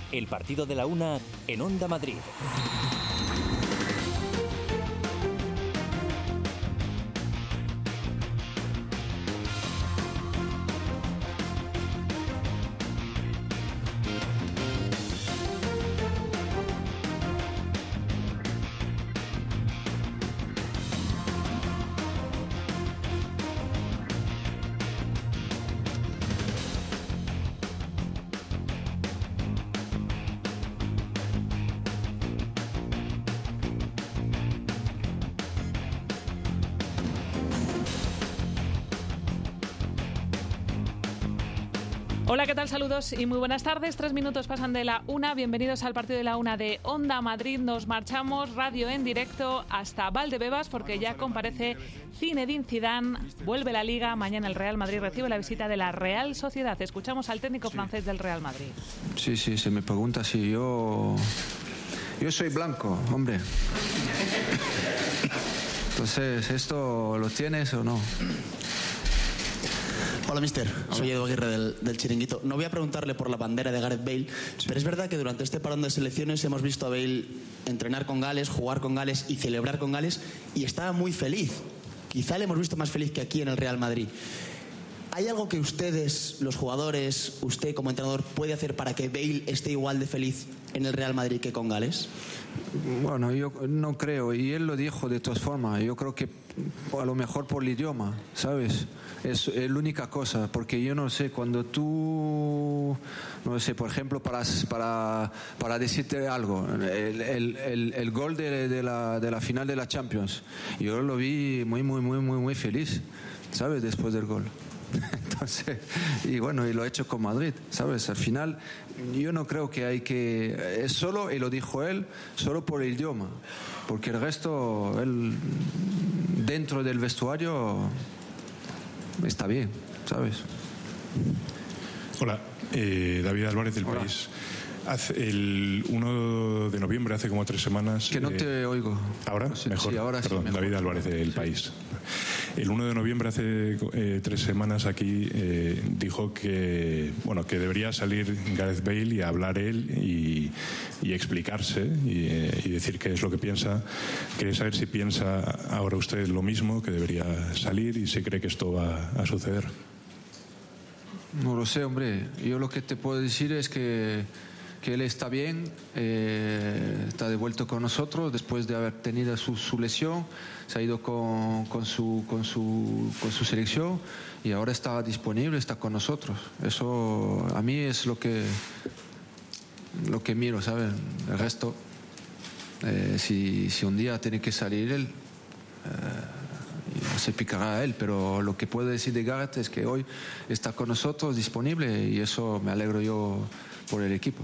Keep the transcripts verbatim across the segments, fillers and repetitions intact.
El partido de la una en Onda Madrid. Hola, ¿qué tal? Saludos y muy buenas tardes. Tres minutos pasan de la una. Bienvenidos al partido de la una de Onda Madrid. Nos marchamos radio en directo hasta Valdebebas porque ya comparece Zinedine Zidane. Vuelve la Liga. Mañana el Real Madrid recibe la visita de la Real Sociedad. Escuchamos al técnico sí. francés del Real Madrid. Sí, sí, se me pregunta si yo... Yo soy blanco, hombre. Entonces, ¿esto lo tienes o no? Hola, mister. Soy Edu Aguirre del, del Chiringuito. No voy a preguntarle por la bandera de Gareth Bale, sí. pero es verdad que durante este parón de selecciones hemos visto a Bale entrenar con Gales, jugar con Gales y celebrar con Gales, y estaba muy feliz. Quizá le hemos visto más feliz que aquí en el Real Madrid. ¿Hay algo que ustedes, los jugadores, usted como entrenador, puede hacer para que Bale esté igual de feliz en el Real Madrid que con Gales? Bueno, yo no creo, y él lo dijo de todas formas. Yo creo que a lo mejor por el idioma, ¿sabes? Es, es la única cosa, porque yo no sé, cuando tú, no sé, por ejemplo, para, para, para decirte algo, el, el, el, el gol de, de, la, de la final de la Champions, yo lo vi muy, muy, muy, muy, muy feliz, ¿sabes? Después del gol. Entonces, y bueno, y lo he hecho con Madrid, ¿sabes? Al final, yo no creo que hay que... Es solo, y lo dijo él, solo por el idioma, porque el resto, él, dentro del vestuario, está bien, ¿sabes? Hola, eh, David Álvarez del Hola. País. Hace el uno de noviembre, hace como tres semanas... Que no eh, te oigo. ¿Ahora? Sí, Mejor. Sí, ahora Perdón, sí, mejor. David Álvarez del sí. País. El uno de noviembre, hace eh, tres semanas, aquí eh, dijo que bueno que debería salir Gareth Bale y hablar él y, y explicarse y, eh, y decir qué es lo que piensa. Quería saber si piensa ahora usted lo mismo, que debería salir, y si cree que esto va a suceder. No lo sé, hombre. Yo lo que te puedo decir es que que él está bien, eh, está de vuelta con nosotros después de haber tenido su, su lesión, se ha ido con, con, su, con, su, con su selección y ahora está disponible, está con nosotros. Eso a mí es lo que lo que miro, ¿sabes? El resto, eh, si, si un día tiene que salir él, eh, se picará a él, pero lo que puedo decir de Gareth es que hoy está con nosotros disponible y eso me alegro yo por el equipo.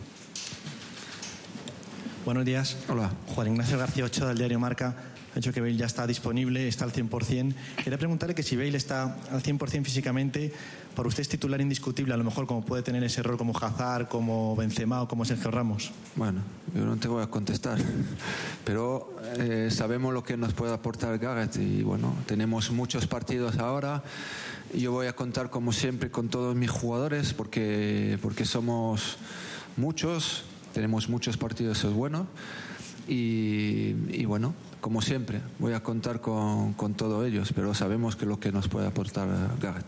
Buenos días. Hola. Juan Ignacio García Ochoa del diario Marca ha dicho que Bale ya está disponible, está al cien por ciento. Quería preguntarle que si Bale está al cien por ciento físicamente, para usted es titular indiscutible, a lo mejor como puede tener ese rol como Hazard, como Benzema o como Sergio Ramos. Bueno, yo no te voy a contestar, pero eh, sabemos lo que nos puede aportar Gareth y bueno, tenemos muchos partidos ahora. Yo voy a contar como siempre con todos mis jugadores porque, porque somos muchos, tenemos muchos partidos, eso es bueno. Y, y bueno, como siempre, voy a contar con, con todos ellos, pero sabemos que lo que nos puede aportar Gareth.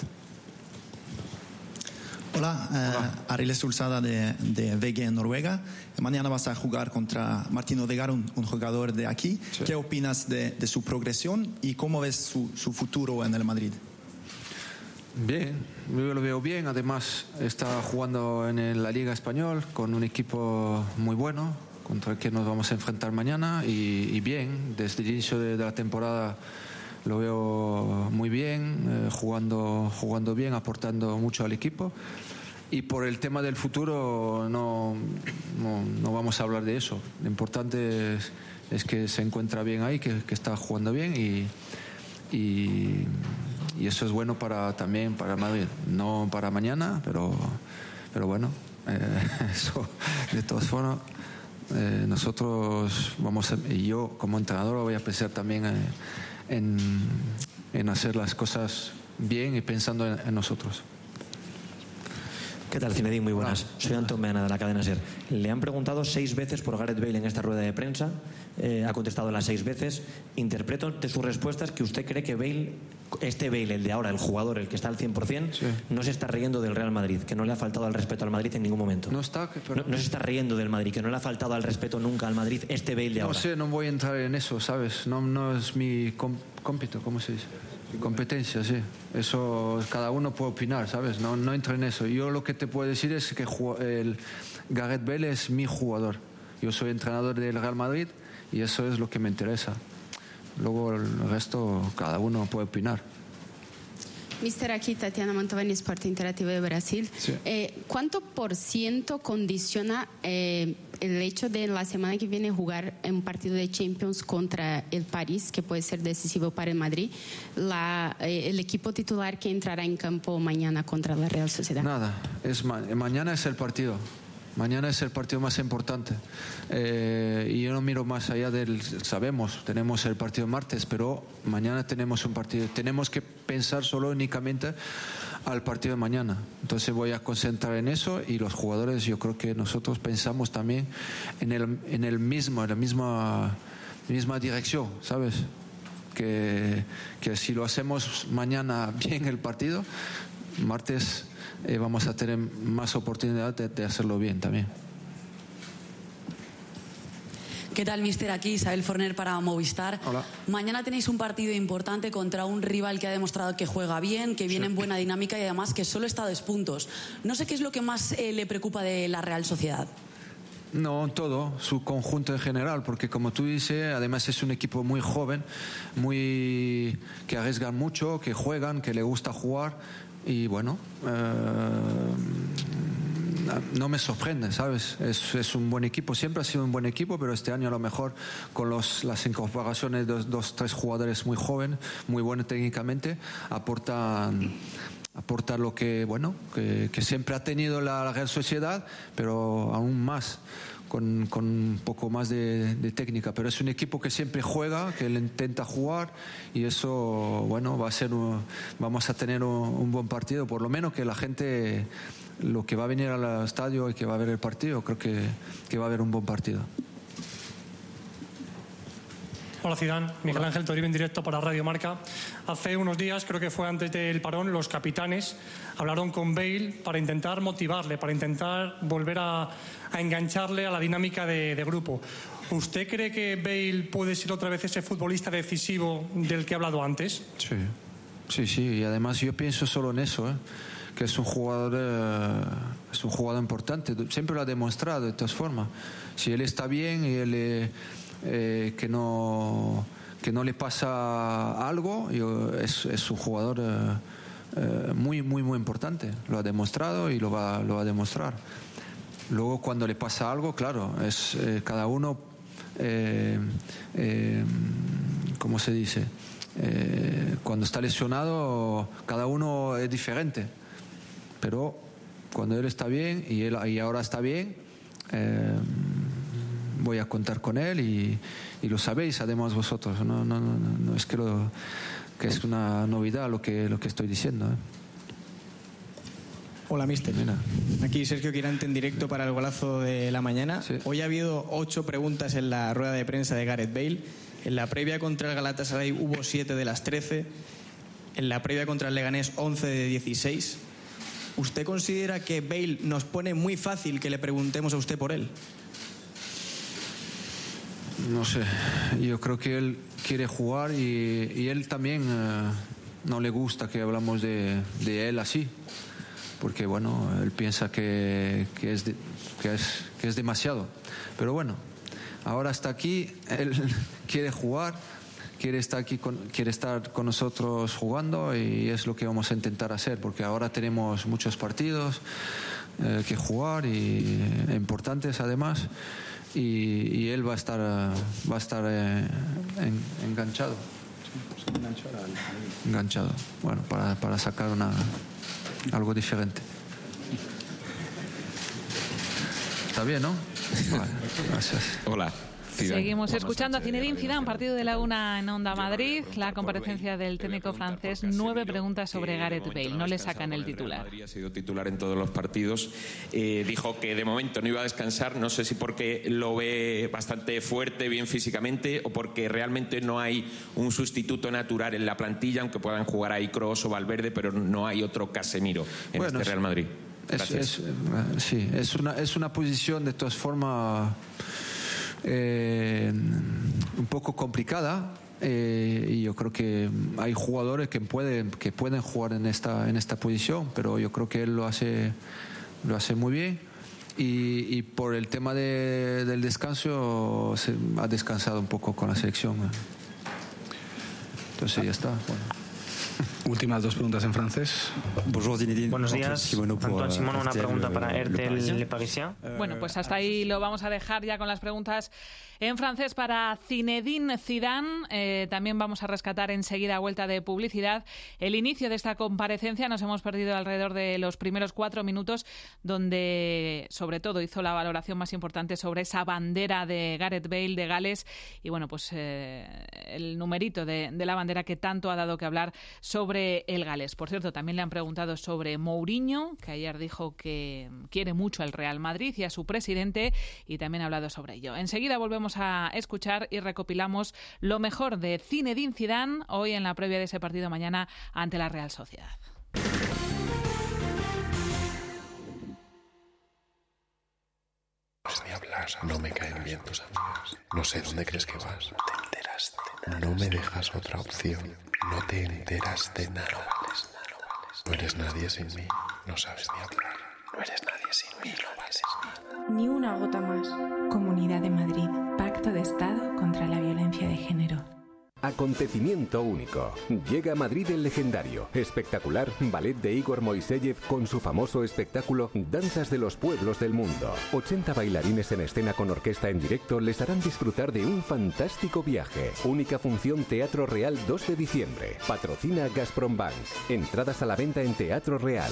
Hola, eh, Hola. Ariel Sulsada de, de V G en Noruega. Mañana vas a jugar contra Martín Odegaard, un, un jugador de aquí. Sí. ¿Qué opinas de, de su progresión y cómo ves su, su futuro en el Madrid? Bien, yo lo veo bien. Además, está jugando en la Liga Española con un equipo muy bueno, contra el que nos vamos a enfrentar mañana. Y, y bien, desde el inicio de, de la temporada lo veo muy bien, eh, jugando, jugando bien, aportando mucho al equipo. Y por el tema del futuro no, no, no vamos a hablar de eso. Lo importante es, es que se encuentra bien ahí, que, que está jugando bien y, y, y eso es bueno para también para Madrid. No para mañana, pero, pero bueno, eh, eso de todas formas. Eh, nosotros vamos a, y yo como entrenador voy a pensar también eh, en, en hacer las cosas bien y pensando en, en nosotros. ¿Qué tal, Zinedine? Muy buenas. Hola. Soy Antón Meana, de la cadena SER. Le han preguntado seis veces por Gareth Bale en esta rueda de prensa. Eh, ha contestado las seis veces. Interpreto de sus respuestas que usted cree que Bale, este Bale, el de ahora, el jugador, el que está al cien por cien, sí, no se está riendo del Real Madrid, que no le ha faltado al respeto al Madrid en ningún momento. No está, pero... no, no se está riendo del Madrid, que no le ha faltado al respeto nunca al Madrid, este Bale de ahora. No sé, no voy a entrar en eso, ¿sabes? No, no es mi cómpito, ¿cómo se dice? Competencia, sí. Eso cada uno puede opinar, ¿sabes? No, no entro en eso. Yo lo que te puedo decir es que el Gareth Bale es mi jugador. Yo soy entrenador del Real Madrid y eso es lo que me interesa. Luego el resto, cada uno puede opinar. Mister, aquí Tatiana Mantovani, Sport Interactivo de Brasil. Sí. Eh, ¿Cuánto por ciento condiciona eh, el hecho de la semana que viene jugar en un partido de Champions contra el París, que puede ser decisivo para el Madrid, la, eh, el equipo titular que entrará en campo mañana contra la Real Sociedad? Nada, es ma mañana es el partido. Mañana es el partido más importante. Eh, y yo no miro más allá del... Sabemos, tenemos el partido martes, pero mañana tenemos un partido. Tenemos que pensar solo únicamente al partido de mañana. Entonces voy a concentrar en eso y los jugadores, yo creo que nosotros pensamos también en el, en el mismo, en la misma, misma dirección, ¿sabes? Que, que si lo hacemos mañana bien el partido, martes... Eh, vamos a tener más oportunidad de, de hacerlo bien también. ¿Qué tal, mister? Aquí Isabel Forner para Movistar. Hola. Mañana tenéis un partido importante contra un rival que ha demostrado que juega bien, que viene sí. en buena dinámica y además que solo está a dos puntos. No sé qué es lo que más eh, le preocupa de la Real Sociedad. No, todo, su conjunto en general, porque como tú dices, además es un equipo muy joven, muy que arriesgan mucho, que juegan, que le gusta jugar. Y bueno, eh, no me sorprende, ¿sabes? Es, es un buen equipo, siempre ha sido un buen equipo, pero este año a lo mejor con los, las incorporaciones de dos, dos, tres jugadores muy jóvenes, muy buenos técnicamente, aportan, aportan lo que, bueno, que, que siempre ha tenido la, la Real Sociedad, pero aún más. Con, con un poco más de, de técnica, pero es un equipo que siempre juega, que le intenta jugar y eso, bueno, va a ser un, vamos a tener un, un buen partido, por lo menos que la gente, lo que va a venir al estadio y que va a ver el partido, creo que, que va a haber un buen partido. Hola Zidane, Miguel Ángel Toribio en directo para Radio Marca. Hace unos días, creo que fue antes del parón, los capitanes hablaron con Bale para intentar motivarle, para intentar volver a, a engancharle a la dinámica de, de grupo. ¿Usted cree que Bale puede ser otra vez ese futbolista decisivo del que he hablado antes? Sí, sí, sí, y además yo pienso solo en eso, ¿eh? Que es un jugador eh, es un jugador importante, siempre lo ha demostrado de todas formas. Si él está bien y él... Eh, Eh, que no que no le pasa algo, yo, es, es un jugador eh, eh, muy muy muy importante, lo ha demostrado y lo va, lo va a demostrar. Luego cuando le pasa algo, claro, es eh, cada uno eh, eh, ¿cómo se dice? Eh, cuando está lesionado cada uno es diferente, pero cuando él está bien y él y ahora está bien, eh, voy a contar con él y, y lo sabéis además vosotros, no, no, no, no es que, lo, que es una novedad lo que, lo que estoy diciendo, ¿eh? Hola, mister. Mira. Aquí Sergio Quirante en directo para el golazo de la mañana. Sí. Hoy ha habido ocho preguntas en la rueda de prensa de Gareth Bale. En la previa contra el Galatasaray hubo siete de las trece. En la previa contra el Leganés, once de dieciséis. ¿Usted considera que Bale nos pone muy fácil que le preguntemos a usted por él? No sé, yo creo que él quiere jugar y, y él también eh, no le gusta que hablamos de, de él así, porque bueno, él piensa que, que, es de, que, es, que es demasiado. Pero bueno, ahora está aquí, él quiere jugar, quiere estar aquí, con, quiere estar con nosotros jugando y es lo que vamos a intentar hacer, porque ahora tenemos muchos partidos eh, que jugar y eh, importantes además. Y, y él va a estar va a estar eh, en, enganchado enganchado bueno para, para sacar una algo diferente. Está bien, ¿no? Vale, gracias. Hola, Zidane. Seguimos escuchando a Zinedine Zidane, partido de la una en Onda Madrid. La comparecencia del técnico francés, nueve preguntas sobre Gareth Bale. No le sacan el titular. Ha sido titular en todos los partidos. Eh, dijo que de momento no iba a descansar. No sé si porque lo ve bastante fuerte, bien físicamente, o porque realmente no hay un sustituto natural en la plantilla, aunque puedan jugar ahí Kroos o Valverde, pero no hay otro Casemiro en bueno, este Real Madrid. Es, es, sí, es una, es una posición de todas formas eh, un poco complicada. Eh, y yo creo que hay jugadores que pueden que pueden jugar en esta en esta posición, pero yo creo que él lo hace lo hace muy bien. Y, y por el tema de, del descanso se ha descansado un poco con la selección. Entonces ya está. Bueno. Últimas dos preguntas en francés. Buenos días, Antoine Simón, una pregunta para R T L Le Parisien. Bueno, pues hasta ahí lo vamos a dejar ya con las preguntas en francés para Zinedine Zidane. Eh, también vamos a rescatar enseguida, a vuelta de publicidad, el inicio de esta comparecencia. Nos hemos perdido alrededor de los primeros cuatro minutos, donde sobre todo hizo la valoración más importante sobre esa bandera de Gareth Bale de Gales y bueno, pues eh, el numerito de, de la bandera que tanto ha dado que hablar sobre el Gales. Por cierto, también le han preguntado sobre Mourinho, que ayer dijo que quiere mucho al Real Madrid y a su presidente, y también ha hablado sobre ello. Enseguida volvemos a escuchar y recopilamos lo mejor de Zinedine Zidane hoy en la previa de ese partido mañana ante la Real Sociedad. Ni hablar, no me caen bien tus amigas. No sé dónde crees que vas. Te enteras de nada. No me dejas otra opción. No te enteras de nada. No eres nadie sin mí. No sabes ni hablar. No eres nadie sin mí. No vales nada. Ni una gota más. Comunidad de Madrid. Pacto de Estado contra la violencia de género. Acontecimiento único. Llega a Madrid el legendario, espectacular ballet de Igor Moiseyev con su famoso espectáculo Danzas de los Pueblos del Mundo. ochenta bailarines en escena con orquesta en directo les harán disfrutar de un fantástico viaje. Única función Teatro Real dos de diciembre. Patrocina Gazprom Bank. Entradas a la venta en Teatro Real.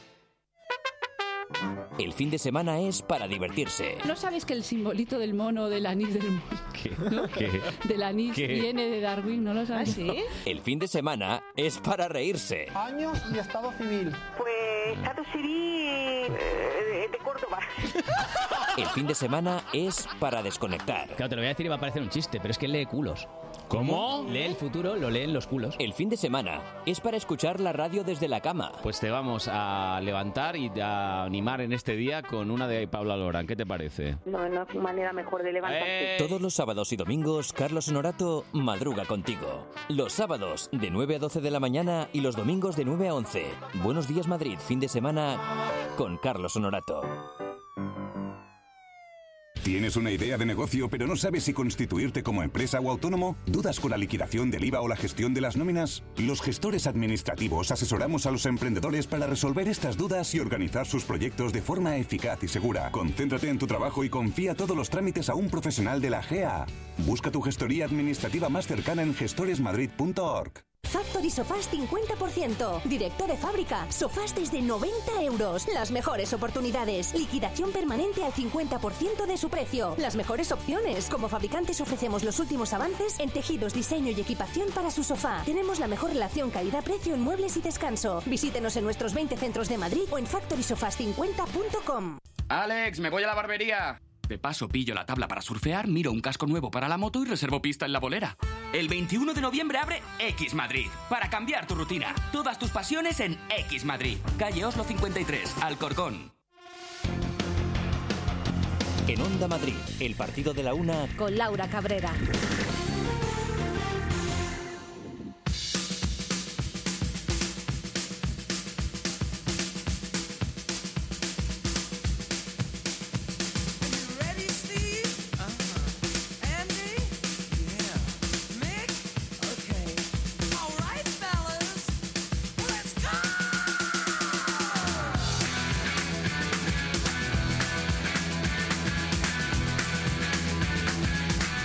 El fin de semana es para divertirse. ¿No sabes que el simbolito del mono del anís del mono? ¿Qué? ¿No? ¿Qué? Del anís ¿Qué? viene de Darwin, ¿no lo sabes? ¿Ah, sí? El fin de semana es para reírse. Años y estado civil. Pues estado civil eh, de Córdoba. El fin de semana es para desconectar. Claro, te lo voy a decir y va a parecer un chiste, pero es que lee culos. ¿Cómo? Lee el futuro, lo leen los culos. El fin de semana es para escuchar la radio desde la cama. Pues te vamos a levantar y a animar en este día con una de Paula Lorán. ¿Qué te parece? No, no hay manera mejor de levantarse. Todos los sábados y domingos, Carlos Honorato madruga contigo. Los sábados de nueve a doce de la mañana y los domingos de nueve a once. Buenos días Madrid, fin de semana con Carlos Honorato. ¿Tienes una idea de negocio pero no sabes si constituirte como empresa o autónomo? ¿Dudas con la liquidación del I V A o la gestión de las nóminas? Los gestores administrativos asesoramos a los emprendedores para resolver estas dudas y organizar sus proyectos de forma eficaz y segura. Concéntrate en tu trabajo y confía todos los trámites a un profesional de la G A A. Busca tu gestoría administrativa más cercana en gestores madrid punto org. Factory Sofás cincuenta por ciento. Directo de fábrica. Sofás desde noventa euros. Las mejores oportunidades. Liquidación permanente al cincuenta por ciento de su precio. Las mejores opciones. Como fabricantes ofrecemos los últimos avances en tejidos, diseño y equipación para su sofá. Tenemos la mejor relación calidad-precio en muebles y descanso. Visítenos en nuestros veinte centros de Madrid o en factory sofás cincuenta punto com. Alex, me voy a la barbería. De paso pillo la tabla para surfear, miro un casco nuevo para la moto y reservo pista en la bolera. El veintiuno de noviembre abre X Madrid, para cambiar tu rutina. Todas tus pasiones en X Madrid. Calle Oslo cincuenta y tres, Alcorcón. En Onda Madrid, el partido de la una con Laura Cabrera. Bueno,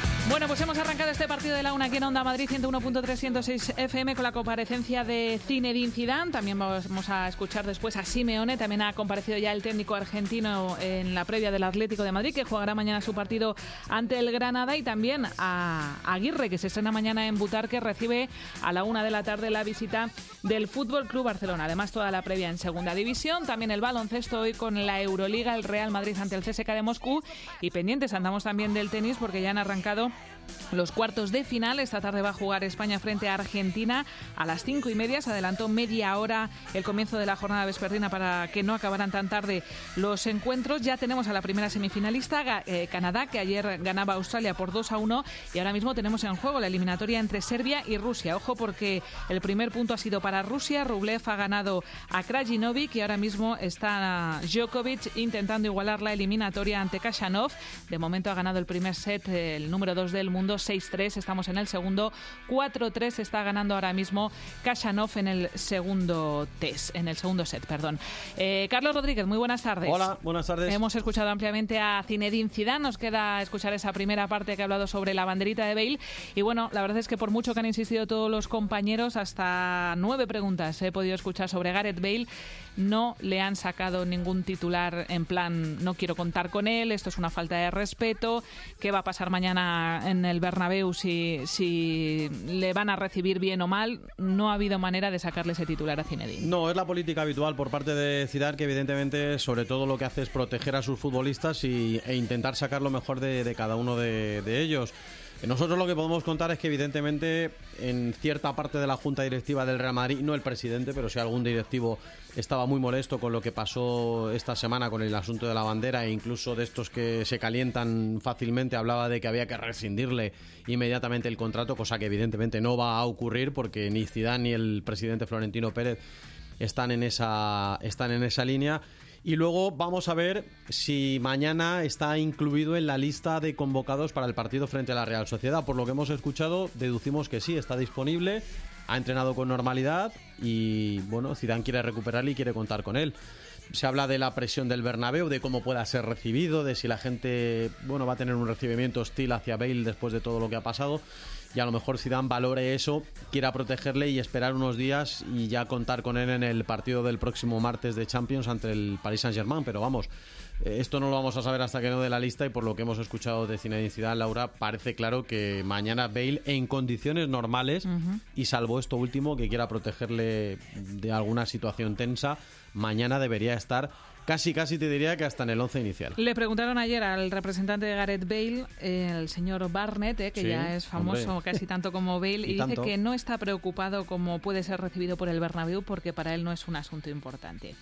pues hemos arrancado este partido de la una aquí en Onda Madrid ciento uno punto tres, ciento seis F M con la comparecencia de Zinedine Zidane. También vamos a escuchar después a Simeone. También ha comparecido ya el técnico argentino en la previa del Atlético de Madrid, que jugará mañana su partido ante el Granada, y también a Aguirre, que se estrena mañana en Butarque, recibe a la una de la tarde la visita del Fútbol Club Barcelona. Además, toda la previa en Segunda División. También el baloncesto hoy con la Euroliga, el Real Madrid ante el C S K de Moscú. Y pendientes andamos también del tenis, porque ya han arrancado los cuartos de final. Esta tarde va a jugar España frente a Argentina a las cinco y media. Se adelantó media hora el comienzo de la jornada vespertina para que no acabaran tan tarde los encuentros. Ya tenemos a la primera semifinalista, eh, Canadá, que ayer ganaba a Australia por dos a uno, y ahora mismo tenemos en juego la eliminatoria entre Serbia y Rusia. Ojo, porque el primer punto ha sido para Rusia. Rublev ha ganado a Krajinovic y ahora mismo está Djokovic intentando igualar la eliminatoria ante Khachanov. De momento ha ganado el primer set el número dos del mundo, seis tres. Estamos en el segundo, cuatro tres. Está ganando ahora mismo Khachanov en el segundo test, en el segundo set, perdón. Eh, Carlos Rodríguez, muy buenas tardes. Hola, buenas tardes. Hemos escuchado ampliamente a Zinedine Zidane. Nos queda escuchar esa primera parte que ha hablado sobre la banderita de Bale. Y bueno, la verdad es que por mucho que han insistido todos los compañeros, hasta nueve preguntas he podido escuchar sobre Gareth Bale, no le han sacado ningún titular en plan no quiero contar con él, esto es una falta de respeto, qué va a pasar mañana en el Bernabéu, si, si le van a recibir bien o mal. No ha habido manera de sacarle ese titular a Zinedine. No, es la política habitual por parte de Zidane, que evidentemente sobre todo lo que hace es proteger a sus futbolistas y, e intentar sacar lo mejor de, de cada uno de, de ellos. Nosotros lo que podemos contar es que evidentemente en cierta parte de la junta directiva del Real Madrid, no el presidente, pero sí algún directivo, estaba muy molesto con lo que pasó esta semana con el asunto de la bandera, e incluso de estos que se calientan fácilmente hablaba de que había que rescindirle inmediatamente el contrato, cosa que evidentemente no va a ocurrir porque ni Zidane ni el presidente Florentino Pérez están en esa, están en esa línea. Y luego vamos a ver si mañana está incluido en la lista de convocados para el partido frente a la Real Sociedad. Por lo que hemos escuchado, deducimos que sí, está disponible, ha entrenado con normalidad y, bueno, Zidane quiere recuperarle y quiere contar con él. Se habla de la presión del Bernabéu, de cómo pueda ser recibido, de si la gente, bueno, va a tener un recibimiento hostil hacia Bale después de todo lo que ha pasado. Y a lo mejor Zidane valore eso, quiera protegerle y esperar unos días y ya contar con él en el partido del próximo martes de Champions ante el Paris Saint-Germain. Pero vamos, esto no lo vamos a saber hasta que no dé la lista, y por lo que hemos escuchado de Zinedine Zidane, Laura, parece claro que mañana Bale, en condiciones normales, uh-huh. y salvo esto último, que quiera protegerle de alguna situación tensa, mañana debería estar casi, casi te diría que hasta en el once inicial. Le preguntaron ayer al representante de Gareth Bale, eh, el señor Barnett, eh, que sí, ya es famoso, hombre, casi tanto como Bale, y, y dice tanto. que no está preocupado como puede ser recibido por el Bernabéu, porque para él no es un asunto importante.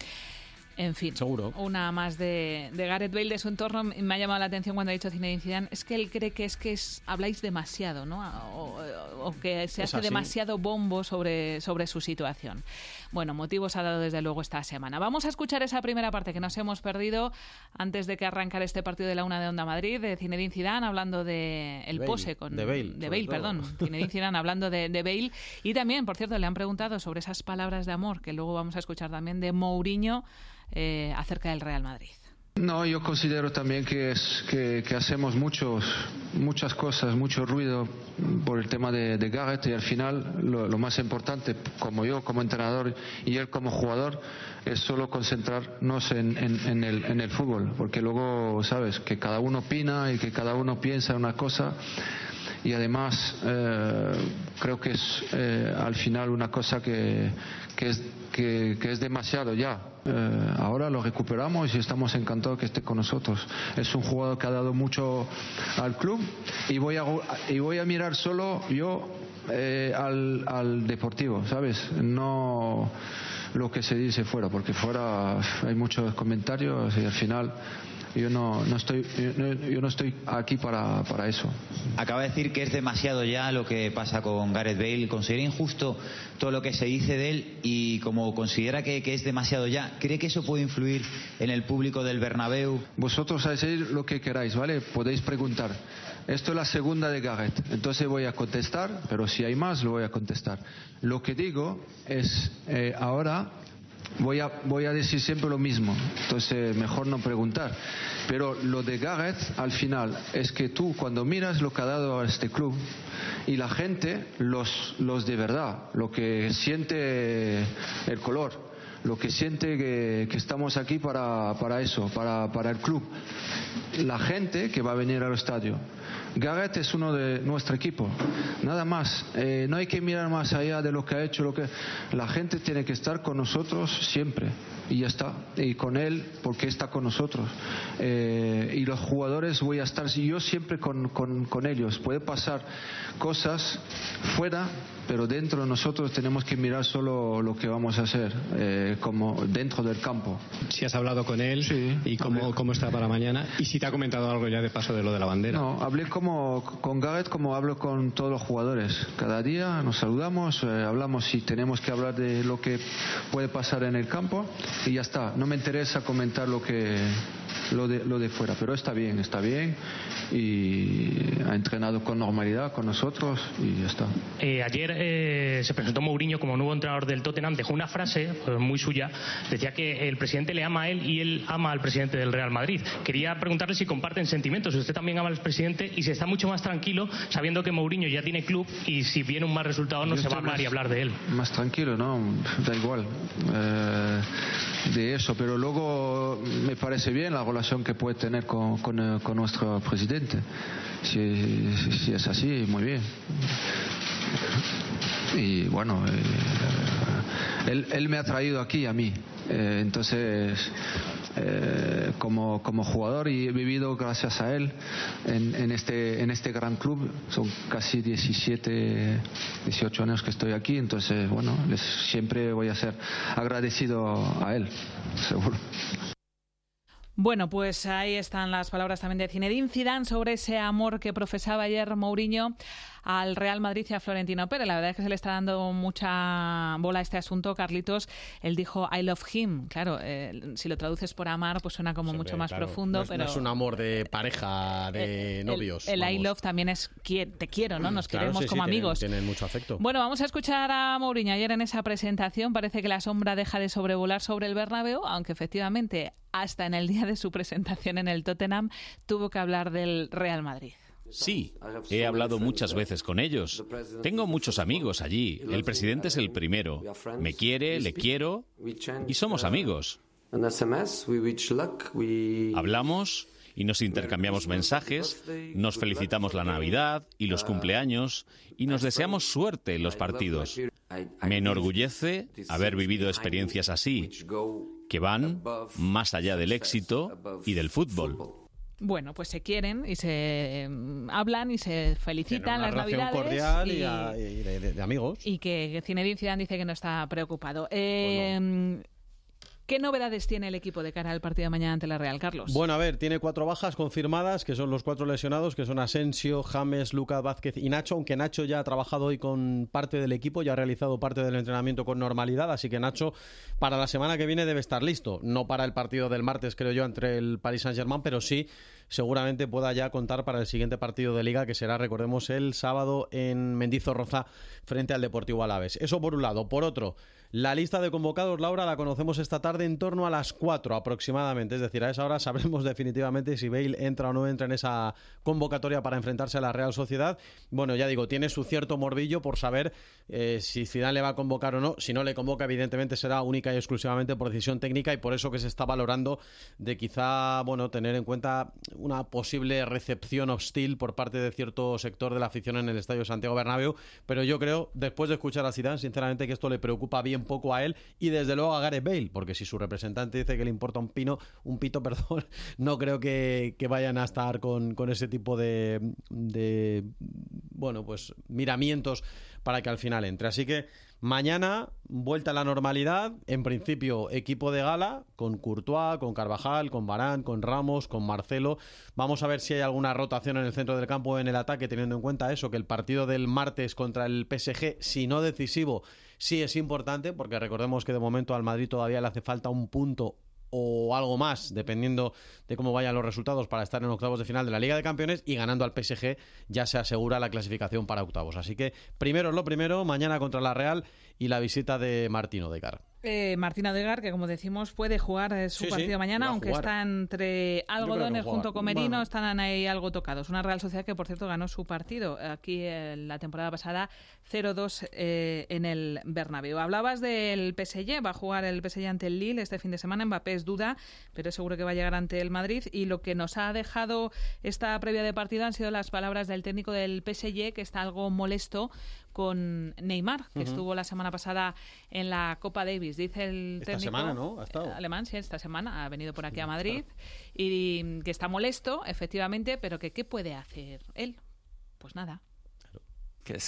En fin, seguro. Una más de, de Gareth Bale, de su entorno. Me ha llamado la atención cuando ha dicho Zinedine Zidane, es que él cree que es que es, habláis demasiado, ¿no? O, o, o que se es hace así. demasiado bombo sobre, sobre su situación. Bueno, motivos ha dado desde luego esta semana. Vamos a escuchar esa primera parte que nos hemos perdido antes de que arrancara este partido de la una de Onda Madrid, de Zinedine Zidane hablando de el Bale, pose con de Bale, de Bale perdón, Zinedine Zidane hablando de, de Bale. Y también, por cierto, le han preguntado sobre esas palabras de amor que luego vamos a escuchar también de Mourinho eh, acerca del Real Madrid. No, yo considero también que, es, que, que hacemos muchos, muchas cosas, mucho ruido por el tema de, de Gareth, y al final lo, lo más importante, como yo como entrenador y él como jugador, es solo concentrarnos en, en, en, el, en el fútbol, porque luego, sabes, que cada uno opina y que cada uno piensa una cosa. Y además eh, creo que es eh, al final una cosa que, que, es, que, que es demasiado ya. Eh, ahora lo recuperamos y estamos encantados que esté con nosotros. Es un jugador que ha dado mucho al club, y voy a, y voy a mirar solo yo eh, al, al Deportivo, ¿sabes? No lo que se dice fuera, porque fuera hay muchos comentarios y al final yo no, no estoy yo no, yo no estoy aquí para, para eso. Acaba de decir que es demasiado ya lo que pasa con Gareth Bale. ¿Considera injusto todo lo que se dice de él? Y como considera que, que es demasiado ya, ¿cree que eso puede influir en el público del Bernabéu? Vosotros hacéis lo que queráis, ¿vale? Podéis preguntar. Esto es la segunda de Gareth, entonces voy a contestar, pero si hay más lo voy a contestar. Lo que digo es, eh, ahora voy a, voy a decir siempre lo mismo, entonces mejor no preguntar. Pero lo de Gareth al final es que tú cuando miras lo que ha dado a este club y la gente, los, los de verdad, lo que siente el color, lo que siente que, que estamos aquí para, para eso, para, para el club, la gente que va a venir al estadio. Gareth es uno de nuestro equipo, nada más. Eh, no hay que mirar más allá de lo que ha hecho, lo que la gente tiene que estar con nosotros siempre y ya está, y con él porque está con nosotros. Eh, y los jugadores voy a estar yo siempre con, con, con ellos. Puede pasar cosas fuera, pero dentro de nosotros tenemos que mirar solo lo que vamos a hacer, eh, como dentro del campo. Si has hablado con él, sí, y cómo, cómo está para mañana, y si te ha comentado algo ya de paso de lo de la bandera. No, hablé como con Gareth como hablo con todos los jugadores. Cada día nos saludamos, eh, hablamos si tenemos que hablar de lo que puede pasar en el campo y ya está. No me interesa comentar lo que lo de, lo de fuera, pero está bien, está bien y ha entrenado con normalidad con nosotros y ya está. Eh, ayer eh, se presentó Mourinho como nuevo entrenador del Tottenham, dejó una frase pues, muy suya, decía que el presidente le ama a él y él ama al presidente del Real Madrid. Quería preguntarle si comparten sentimientos, si usted también ama al presidente y si está mucho más tranquilo sabiendo que Mourinho ya tiene club y si viene un mal resultado no Yo se va a hablar más, y hablar de él. Más tranquilo, ¿no? Da igual eh, de eso, pero luego me parece bien la relación que puede tener con, con, con nuestro presidente. Si, si es así, muy bien. Y bueno, eh, él, él me ha traído aquí a mí. Eh, entonces, eh, como, como jugador y he vivido gracias a él en, en, este, en este gran club. Son casi diecisiete, dieciocho años que estoy aquí. Entonces, bueno, les, siempre voy a ser agradecido a él, seguro. Bueno, pues ahí están las palabras también de Zinedine Zidane sobre ese amor que profesaba ayer Mourinho al Real Madrid y a Florentino Pérez. La verdad es que se le está dando mucha bola a este asunto, Carlitos. Él dijo I love him. Claro, eh, si lo traduces por amar, pues suena como mucho más claro, profundo. No es, pero no es un amor de pareja, de el, novios. El, el I love también es te quiero, ¿no? Nos claro, queremos sí, como sí, amigos. Tienen, tienen mucho afecto. Bueno, vamos a escuchar a Mourinho ayer en esa presentación. Parece que la sombra deja de sobrevolar sobre el Bernabéu, aunque efectivamente hasta en el día de su presentación en el Tottenham tuvo que hablar del Real Madrid. Sí, he hablado muchas veces con ellos. Tengo muchos amigos allí. El presidente es el primero. Me quiere, le quiero y somos amigos. Hablamos y nos intercambiamos mensajes, nos felicitamos la Navidad y los cumpleaños y nos deseamos suerte en los partidos. Me enorgullece haber vivido experiencias así, que van más allá del éxito y del fútbol. Bueno, pues se quieren y se eh, hablan y se felicitan las Navidades. Cordial y, y, a, y de, de, de amigos. Y que Zinedine Zidane dice que no está preocupado. Eh, bueno. ¿Qué novedades tiene el equipo de cara al partido de mañana ante la Real, Carlos? Bueno, a ver, tiene cuatro bajas confirmadas, que son los cuatro lesionados, que son Asensio, James, Lucas Vázquez y Nacho, aunque Nacho ya ha trabajado hoy con parte del equipo, ya ha realizado parte del entrenamiento con normalidad, así que Nacho para la semana que viene debe estar listo. No para el partido del martes, creo yo, entre el Paris Saint-Germain, pero sí seguramente pueda ya contar para el siguiente partido de Liga, que será, recordemos, el sábado en Mendizorroza frente al Deportivo Alavés. Eso por un lado. Por otro, la lista de convocados, Laura, la conocemos esta tarde en torno a las cuatro aproximadamente. Es decir, a esa hora sabremos definitivamente si Bale entra o no entra en esa convocatoria para enfrentarse a la Real Sociedad. Bueno, ya digo, tiene su cierto morbillo por saber eh, si Zidane le va a convocar o no. Si no le convoca, evidentemente será única y exclusivamente por decisión técnica y por eso que se está valorando de quizá, bueno, tener en cuenta una posible recepción hostil por parte de cierto sector de la afición en el Estadio Santiago Bernabéu. Pero yo creo, después de escuchar a Zidane, sinceramente que esto le preocupa bien poco a él y desde luego a Gareth Bale, porque si su representante dice que le importa un pino, un pito, perdón, no creo que, que vayan a estar con, con ese tipo de, de bueno, pues miramientos para que al final entre. Así que mañana, vuelta a la normalidad, en principio equipo de gala, con Courtois, con Carvajal, con Varane, con Ramos, con Marcelo. Vamos a ver si hay alguna rotación en el centro del campo o en el ataque, teniendo en cuenta eso, que el partido del martes contra el P S G, si no decisivo, sí es importante, porque recordemos que de momento al Madrid todavía le hace falta un punto o algo más, dependiendo de cómo vayan los resultados para estar en octavos de final de la Liga de Campeones, y ganando al P S G ya se asegura la clasificación para octavos. Así que primero es lo primero, mañana contra la Real y la visita de Martín Odegaard. Eh, Martín Odegaard, que como decimos puede jugar eh, su sí, partido sí, mañana, aunque está entre algodones no junto con Merino, bueno. están ahí algo tocados. Una Real Sociedad que, por cierto, ganó su partido aquí eh, la temporada pasada cero dos eh, en el Bernabéu. Hablabas del P S G, va a jugar el P S G ante el Lille este fin de semana. Mbappé es duda, pero es seguro que va a llegar ante el Madrid. Y lo que nos ha dejado esta previa de partido han sido las palabras del técnico del P S G, que está algo molesto con Neymar, que uh-huh. estuvo la semana pasada en la Copa Davis. Dice el esta técnico semana, ¿no? ¿Ha estado? alemán, sí, esta semana ha venido por aquí a Madrid y que está molesto, efectivamente, pero que ¿qué puede hacer él? Pues nada. ¿Qué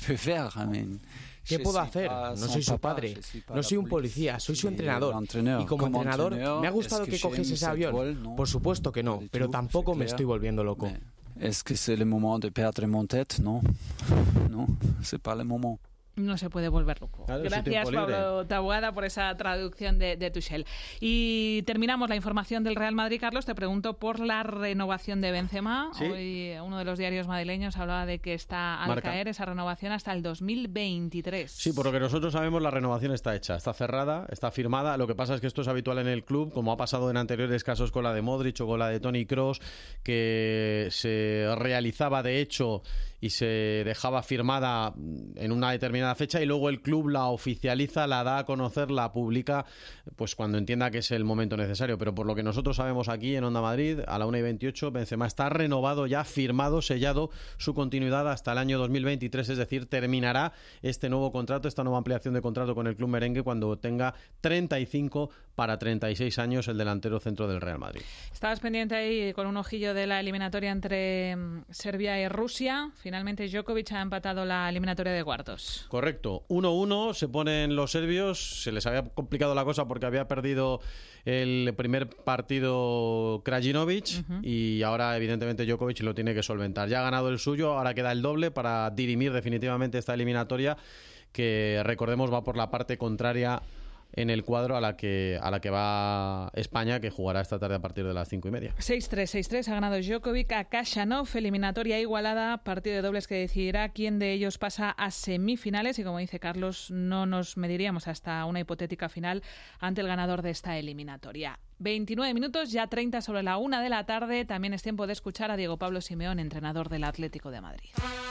puedo hacer? No soy su padre, no soy un policía, soy su entrenador. Y como entrenador, ¿me ha gustado que cogiese ese avión? Por supuesto que no, pero tampoco me estoy volviendo loco. ¿Es que es el momento de perdre mon tête? No, no, c'est pas le moment. No se puede volver loco. Claro, Gracias, Pablo Taboada, por esa traducción de, de Tuchel. Y terminamos la información del Real Madrid, Carlos. Te pregunto por la renovación de Benzema. ¿Sí? Hoy uno de los diarios madrileños hablaba de que está al Marca. caer esa renovación hasta el dos mil veintitrés. Sí, por lo que nosotros sabemos, la renovación está hecha, está cerrada, está firmada. Lo que pasa es que esto es habitual en el club, como ha pasado en anteriores casos con la de Modric o con la de Toni Kroos, que se realizaba de hecho y se dejaba firmada en una determinada fecha y luego el club la oficializa, la da a conocer, la publica pues cuando entienda que es el momento necesario. Pero por lo que nosotros sabemos aquí en Onda Madrid, a la una y veintiocho, Benzema está renovado ya, firmado, sellado su continuidad hasta el año dos mil veintitrés, es decir, terminará este nuevo contrato, esta nueva ampliación de contrato con el club merengue cuando tenga treinta y cinco para treinta y seis años el delantero centro del Real Madrid. Estabas pendiente ahí con un ojillo de la eliminatoria entre Serbia y Rusia. Finalmente Djokovic ha empatado la eliminatoria de cuartos. Correcto, uno uno se ponen los serbios, se les había complicado la cosa porque había perdido el primer partido Krajinovic uh-huh. y ahora evidentemente Djokovic lo tiene que solventar. Ya ha ganado el suyo, ahora queda el doble para dirimir definitivamente esta eliminatoria que recordemos va por la parte contraria en el cuadro a la que a la que va España, que jugará esta tarde a partir de las cinco y media. seis tres, seis tres ha ganado Djokovic a Khachanov, eliminatoria igualada, partido de dobles que decidirá quién de ellos pasa a semifinales y como dice Carlos, no nos mediríamos hasta una hipotética final ante el ganador de esta eliminatoria. veintinueve minutos, ya treinta sobre la una de la tarde, también es tiempo de escuchar a Diego Pablo Simeón, entrenador del Atlético de Madrid.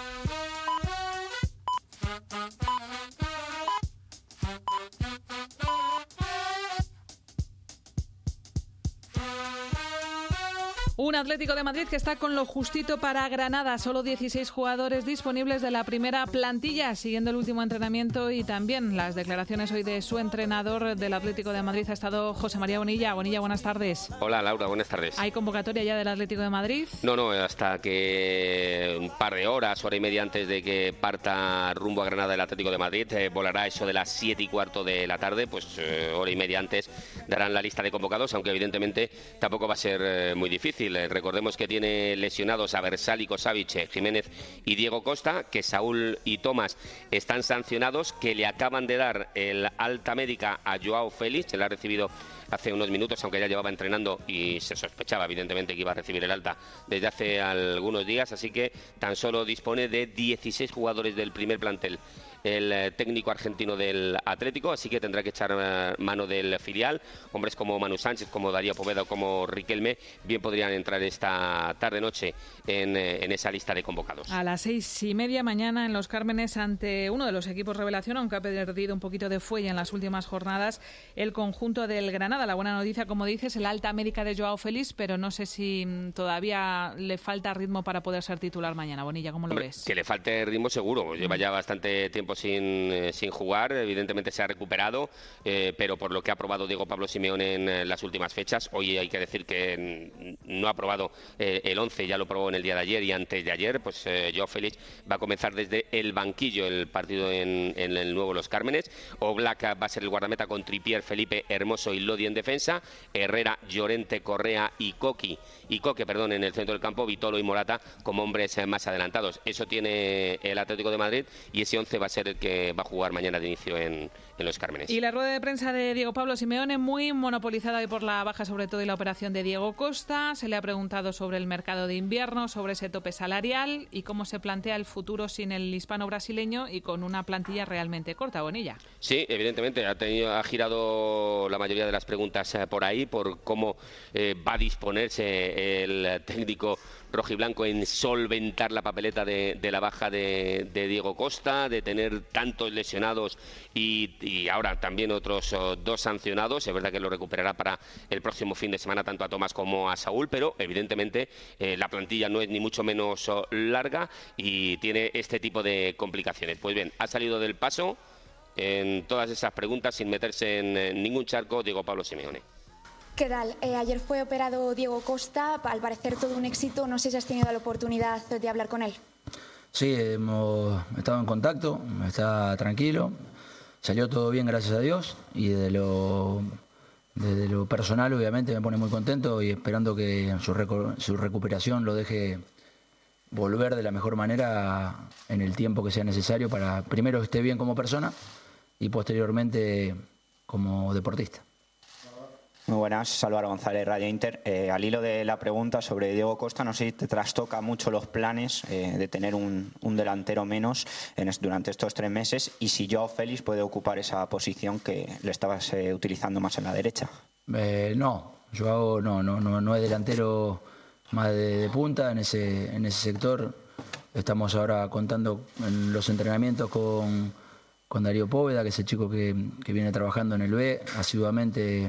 Un Atlético de Madrid que está con lo justito para Granada, solo dieciséis jugadores disponibles de la primera plantilla, siguiendo el último entrenamiento y también las declaraciones hoy de su entrenador del Atlético de Madrid ha estado José María Bonilla. Bonilla, buenas tardes. Hola Laura, buenas tardes. ¿Hay convocatoria ya del Atlético de Madrid? No, no, hasta que un par de horas, hora y media antes de que parta rumbo a Granada el Atlético de Madrid, eh, volará eso de las siete y cuarto de la tarde, pues eh, hora y media antes darán la lista de convocados, aunque evidentemente tampoco va a ser eh, muy difícil. Recordemos que tiene lesionados a Versálico, Savic, Jiménez y Diego Costa, que Saúl y Tomás están sancionados, que le acaban de dar el alta médica a Joao Félix, se la ha recibido hace unos minutos, aunque ya llevaba entrenando y se sospechaba evidentemente que iba a recibir el alta desde hace algunos días, así que tan solo dispone de dieciséis jugadores del primer plantel el técnico argentino del Atlético, así que tendrá que echar mano del filial. Hombres como Manu Sánchez, como Darío Poveda o como Riquelme bien podrían entrar esta tarde-noche en, en esa lista de convocados. A las seis y media mañana en Los Cármenes ante uno de los equipos revelación, aunque ha perdido un poquito de fuelle en las últimas jornadas, el conjunto del Granada. La buena noticia, como dices, el alta médica de Joao Félix, pero no sé si todavía le falta ritmo para poder ser titular mañana. Bonilla, ¿cómo lo Hombre, ves? Que le falte ritmo seguro, lleva ya bastante tiempo Sin, eh, sin jugar, evidentemente se ha recuperado, eh, pero por lo que ha probado Diego Pablo Simeone en eh, las últimas fechas, hoy hay que decir que no ha probado eh, el once, ya lo probó en el día de ayer y antes de ayer, pues eh, Joao Félix va a comenzar desde el banquillo el partido en, en el nuevo Los Cármenes. Oblak va a ser el guardameta con Trippier, Felipe, Hermoso y Lodi en en defensa, Herrera, Llorente, Correa y Coqui, y Coque, perdón, en el centro del campo, Vitolo y Morata como hombres más adelantados. Eso tiene el Atlético de Madrid y ese once va a ser el que va a jugar mañana de inicio en, en Los Cármenes. Y la rueda de prensa de Diego Pablo Simeone muy monopolizada hoy por la baja, sobre todo, y la operación de Diego Costa. Se le ha preguntado sobre el mercado de invierno, sobre ese tope salarial y cómo se plantea el futuro sin el hispano-brasileño y con una plantilla realmente corta, Bonilla. Sí, evidentemente, ha, tenido, ha girado la mayoría de las preguntas eh, por ahí, por cómo eh, va a disponerse el técnico rojiblanco en solventar la papeleta de, de la baja de, de Diego Costa, de tener tantos lesionados y, y ahora también otros oh, dos sancionados. Es verdad que lo recuperará para el próximo fin de semana tanto a Tomás como a Saúl, pero evidentemente eh, la plantilla no es ni mucho menos oh, larga y tiene este tipo de complicaciones. Pues bien, ha salido del paso en todas esas preguntas sin meterse en, en ningún charco Diego Pablo Simeone. ¿Qué tal? Eh, ayer fue operado Diego Costa, al parecer todo un éxito. No sé si has tenido la oportunidad de hablar con él. Sí, hemos estado en contacto, está tranquilo, salió todo bien, gracias a Dios, y de lo, desde lo personal obviamente me pone muy contento y esperando que su, reco su recuperación lo deje volver de la mejor manera en el tiempo que sea necesario para primero que esté bien como persona y posteriormente como deportista. Muy buenas, soy Álvaro González, Radio Inter. Eh, al hilo de la pregunta sobre Diego Costa, no sé si te trastoca mucho los planes eh, de tener un, un delantero menos en, durante estos tres meses y si Joao Félix puede ocupar esa posición que le estabas eh, utilizando más en la derecha. Eh, no, Joao no, no, no, no es delantero más de, de punta en ese, en ese sector. Estamos ahora contando en los entrenamientos con, con Darío Póveda, que es el chico que, que viene trabajando en el B asiduamente.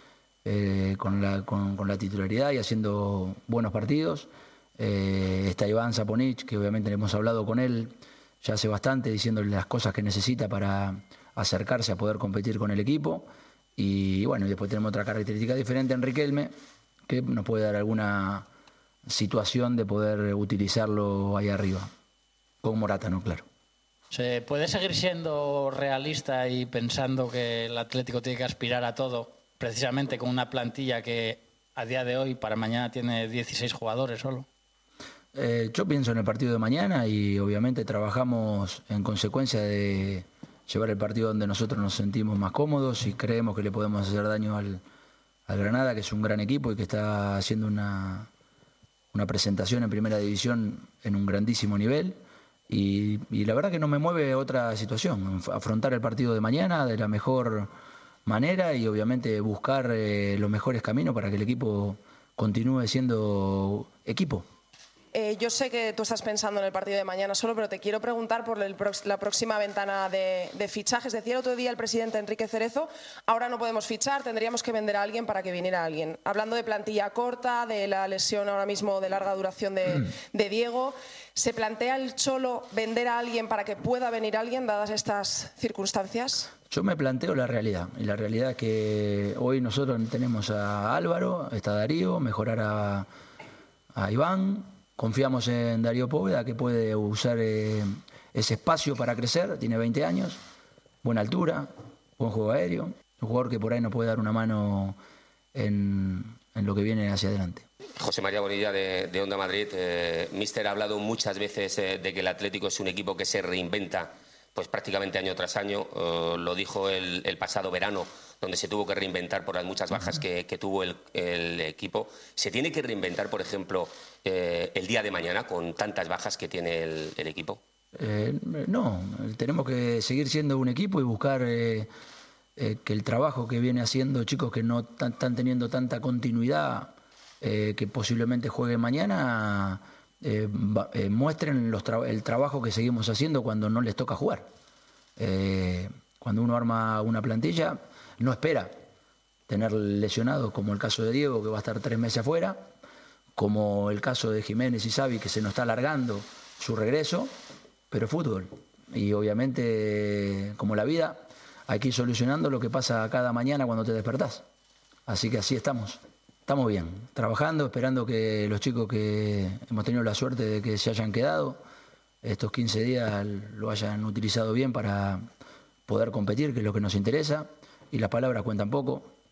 Eh, con, la, con, con la titularidad y haciendo buenos partidos. Eh, está Iván Zaponic, que obviamente le hemos hablado con él ya hace bastante, diciéndole las cosas que necesita para acercarse a poder competir con el equipo. Y bueno, y después tenemos otra característica diferente en Riquelme, que nos puede dar alguna situación de poder utilizarlo ahí arriba, con Morata, ¿no? Claro. ¿Se puede seguir siendo realista y pensando que el Atlético tiene que aspirar a todo, precisamente con una plantilla que a día de hoy para mañana tiene dieciséis jugadores solo? Eh, yo pienso en el partido de mañana y obviamente trabajamos en consecuencia de llevar el partido donde nosotros nos sentimos más cómodos y creemos que le podemos hacer daño al, al Granada, que es un gran equipo y que está haciendo una, una presentación en primera división en un grandísimo nivel. Y, y la verdad que no me mueve otra situación, afrontar el partido de mañana de la mejor manera y obviamente buscar eh, los mejores caminos para que el equipo continúe siendo equipo. Eh, yo sé que tú estás pensando en el partido de mañana solo, pero te quiero preguntar por el pro la próxima ventana de, de fichajes. Decía el otro día el presidente Enrique Cerezo, ahora no podemos fichar, tendríamos que vender a alguien para que viniera alguien. Hablando de plantilla corta, de la lesión ahora mismo de larga duración de, mm. de Diego, ¿se plantea el Cholo vender a alguien para que pueda venir alguien, dadas estas circunstancias? Yo me planteo la realidad, y la realidad es que hoy nosotros tenemos a Álvaro, está Darío, mejorar a, a Iván, confiamos en Darío Póveda, que puede usar eh, ese espacio para crecer, tiene veinte años, buena altura, buen juego aéreo, un jugador que por ahí nos puede dar una mano en, en lo que viene hacia adelante. José María Bonilla de, de Onda Madrid, eh, míster ha hablado muchas veces eh, de que el Atlético es un equipo que se reinventa pues prácticamente año tras año, uh, lo dijo el, el pasado verano, donde se tuvo que reinventar por las muchas bajas que, que tuvo el, el equipo. ¿Se tiene que reinventar, por ejemplo, eh, el día de mañana con tantas bajas que tiene el, el equipo? Eh, no, tenemos que seguir siendo un equipo y buscar eh, eh, que el trabajo que viene haciendo chicos que no están teniendo tanta continuidad, eh, que posiblemente jueguen mañana, Eh, eh, muestren los tra el trabajo que seguimos haciendo cuando no les toca jugar. Eh, cuando uno arma una plantilla, no espera tener lesionados, como el caso de Diego, que va a estar tres meses afuera, como el caso de Jiménez y Xavi, que se nos está alargando su regreso, pero fútbol. Y obviamente, como la vida, hay que ir solucionando lo que pasa cada mañana cuando te despertás. Así que así estamos. Estamos bien, trabajando, esperando que los chicos que hemos tenido la suerte de que se hayan quedado estos quince días lo hayan utilizado bien para poder competir, que es lo que nos interesa, y las palabras cuentan poco.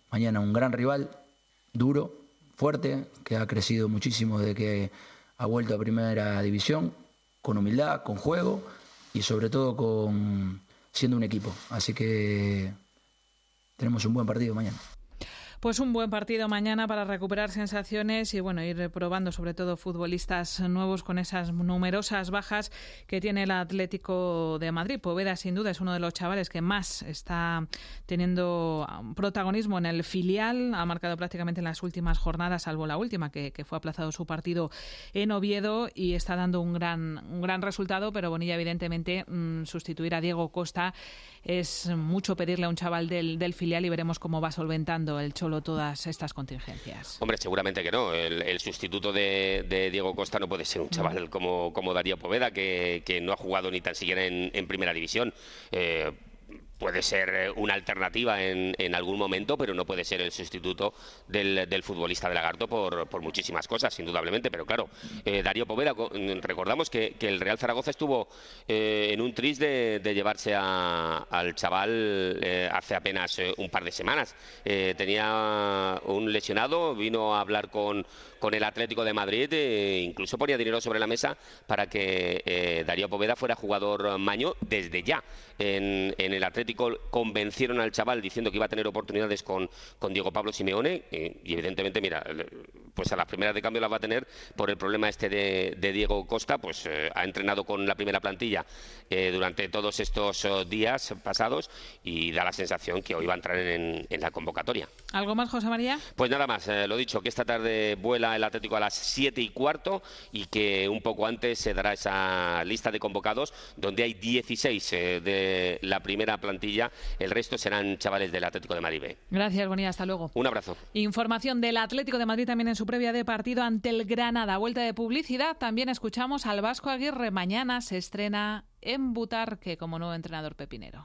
mañana un gran rival, duro, fuerte, que ha crecido muchísimo desde que ha vuelto a Primera División, con humildad, con juego y sobre todo con siendo un equipo. Así que tenemos un buen partido mañana. Pues un buen partido mañana para recuperar sensaciones y bueno, ir probando sobre todo futbolistas nuevos con esas numerosas bajas que tiene el Atlético de Madrid. Poveda sin duda es uno de los chavales que más está teniendo protagonismo en el filial. Ha marcado prácticamente en las últimas jornadas, salvo la última que, que fue aplazado su partido en Oviedo, y está dando un gran, un gran resultado, pero Bonilla evidentemente mmm, sustituir a Diego Costa es mucho pedirle a un chaval del, del filial, y veremos cómo va solventando el Cholo todas estas contingencias. Hombre, seguramente que no. El, el sustituto de, de Diego Costa no puede ser un chaval no. como, como Darío Poveda, que, que no ha jugado ni tan siquiera en, en Primera División. Eh, Puede ser una alternativa en, en algún momento, pero no puede ser el sustituto del, del futbolista de Lagarto por, por muchísimas cosas, indudablemente. Pero claro, eh, Darío Poveda, recordamos que, que el Real Zaragoza estuvo eh, en un tris de, de llevarse a, al chaval eh, hace apenas eh, un par de semanas. Eh, tenía un lesionado, vino a hablar con, con el Atlético de Madrid e incluso ponía dinero sobre la mesa para que eh, Darío Poveda fuera jugador maño desde ya en, en el Atlético. Convencieron al chaval diciendo que iba a tener oportunidades con, con Diego Pablo Simeone y, y evidentemente, mira, pues a las primeras de cambio las va a tener por el problema este de, de Diego Costa. Pues eh, ha entrenado con la primera plantilla eh, durante todos estos oh, días pasados y da la sensación que hoy va a entrar en, en la convocatoria. ¿Algo más, José María? Pues nada más, eh, lo dicho, que esta tarde vuela el Atlético a las siete y cuarto y que un poco antes se dará esa lista de convocados donde hay dieciséis eh, de la primera plantilla. El resto serán chavales del Atlético de Madrid B. Gracias, Bonilla. Hasta luego. Un abrazo. Información del Atlético de Madrid también en su previa de partido ante el Granada. Vuelta de publicidad. También escuchamos al Vasco Aguirre. Mañana se estrena en Butarque como nuevo entrenador pepinero.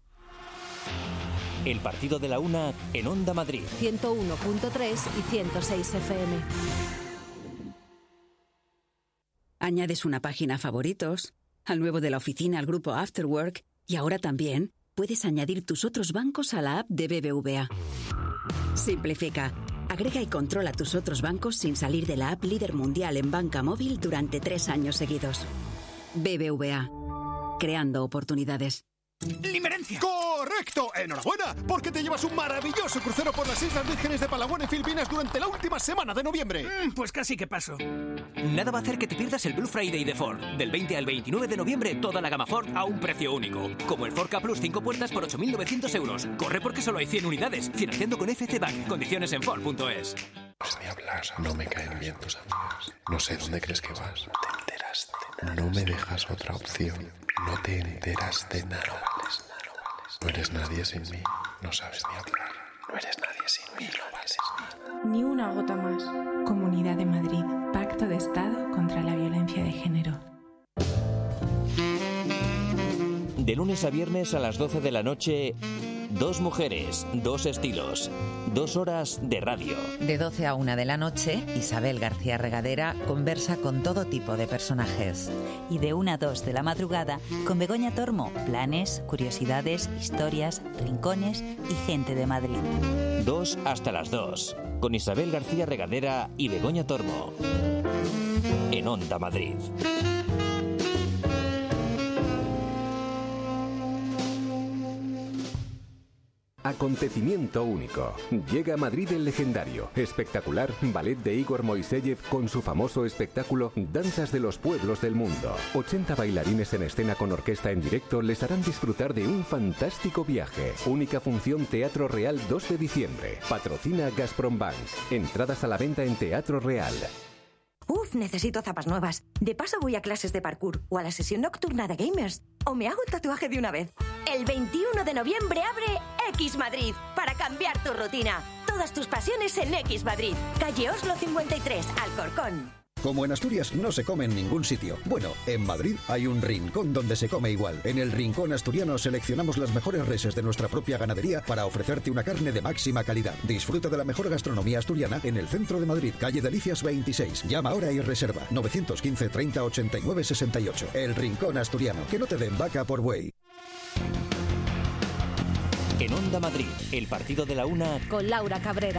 El partido de la una en Onda Madrid. ciento uno punto tres y ciento seis F M. Añades una página a favoritos, al nuevo de la oficina, al grupo Afterwork, y ahora también puedes añadir tus otros bancos a la app de B B V A. Simplifica, agrega y controla tus otros bancos sin salir de la app líder mundial en banca móvil durante tres años seguidos. B B V A, creando oportunidades. ¡Limerencia! ¡Correcto! ¡Enhorabuena! Porque te llevas un maravilloso crucero por las Islas Vírgenes de Palawan en Filipinas durante la última semana de noviembre. Mm, pues casi que paso. Nada va a hacer que te pierdas el Blue Friday de Ford. Del veinte al veintinueve de noviembre, toda la gama Ford a un precio único. Como el Ford Ka Plus cinco puertas por ocho mil novecientos euros. Corre porque solo hay cien unidades. Financiando con F C Bank. Condiciones en Ford punto es. Ni hablar, no me caen bien tus amigas. No sé dónde crees que vas. Te enteraste. No me dejas otra opción. No te enteras de nada. No eres nadie sin mí. No sabes ni hablar. No eres nadie sin mí. No vales nada. Ni una gota más. Comunidad de Madrid. Pacto de Estado contra la violencia de género. De lunes a viernes a las doce de la noche, dos mujeres, dos estilos, dos horas de radio. De doce a una de la noche, Isabel García Regadera conversa con todo tipo de personajes. Y de una a dos de la madrugada, con Begoña Tormo, planes, curiosidades, historias, rincones y gente de Madrid. Dos hasta las dos, con Isabel García Regadera y Begoña Tormo. En Onda Madrid. Acontecimiento único. Llega a Madrid el legendario, espectacular ballet de Igor Moiseyev con su famoso espectáculo Danzas de los Pueblos del Mundo. ochenta bailarines en escena con orquesta en directo les harán disfrutar de un fantástico viaje. Única función Teatro Real dos de diciembre. Patrocina Gazprom Bank. Entradas a la venta en Teatro Real. Uf, necesito zapas nuevas. De paso voy a clases de parkour o a la sesión nocturna de gamers. O me hago un tatuaje de una vez. El veintiuno de noviembre abre X Madrid para cambiar tu rutina. Todas tus pasiones en X Madrid. Calle Oslo cincuenta y tres, Alcorcón. Como en Asturias no se come en ningún sitio. Bueno, en Madrid hay un rincón donde se come igual. En el Rincón Asturiano seleccionamos las mejores reses de nuestra propia ganadería para ofrecerte una carne de máxima calidad. Disfruta de la mejor gastronomía asturiana en el centro de Madrid, calle Delicias veintiséis. Llama ahora y reserva nueve uno cinco, treinta, ochenta y nueve, sesenta y ocho. El Rincón Asturiano. Que no te den vaca por buey. En Onda Madrid, el partido de la una con Laura Cabrera.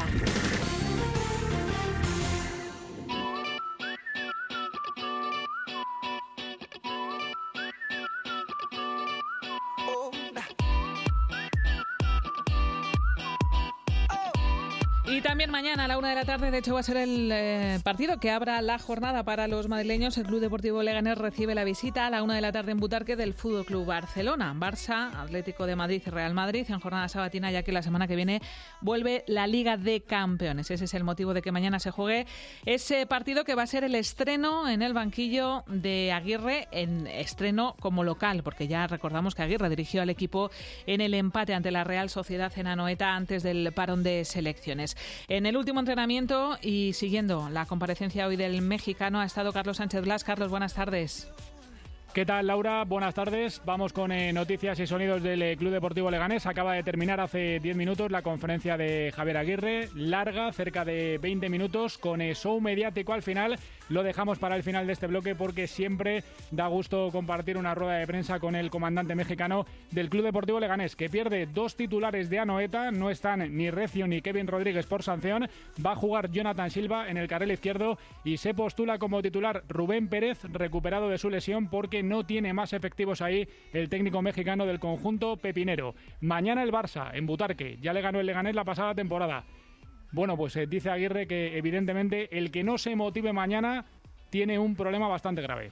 Y también mañana a la una de la tarde, de hecho, va a ser el eh, partido que abra la jornada para los madrileños. El Club Deportivo Leganés recibe la visita a la una de la tarde en Butarque del Fútbol Club Barcelona. Barça, Atlético de Madrid y Real Madrid en jornada sabatina, ya que la semana que viene vuelve la Liga de Campeones. Ese es el motivo de que mañana se juegue ese partido, que va a ser el estreno en el banquillo de Aguirre, en estreno como local, porque ya recordamos que Aguirre dirigió al equipo en el empate ante la Real Sociedad en Anoeta antes del parón de selecciones. En el último entrenamiento y siguiendo la comparecencia hoy del mexicano ha estado Carlos Sánchez Blas. Carlos, buenas tardes. ¿Qué tal, Laura? Buenas tardes. Vamos con eh, noticias y sonidos del eh, Club Deportivo Leganés. Acaba de terminar hace diez minutos la conferencia de Javier Aguirre, larga, cerca de veinte minutos, con eh, show mediático al final. Lo dejamos para el final de este bloque porque siempre da gusto compartir una rueda de prensa con el comandante mexicano del Club Deportivo Leganés, que pierde dos titulares de Anoeta. No están ni Recio ni Kevin Rodríguez por sanción. Va a jugar Jonathan Silva en el carril izquierdo y se postula como titular Rubén Pérez, recuperado de su lesión, porque no tiene más efectivos ahí el técnico mexicano del conjunto pepinero. Mañana el Barça en Butarque. Ya le ganó el Leganés la pasada temporada. Bueno, pues eh, dice Aguirre que evidentemente el que no se motive mañana tiene un problema bastante grave.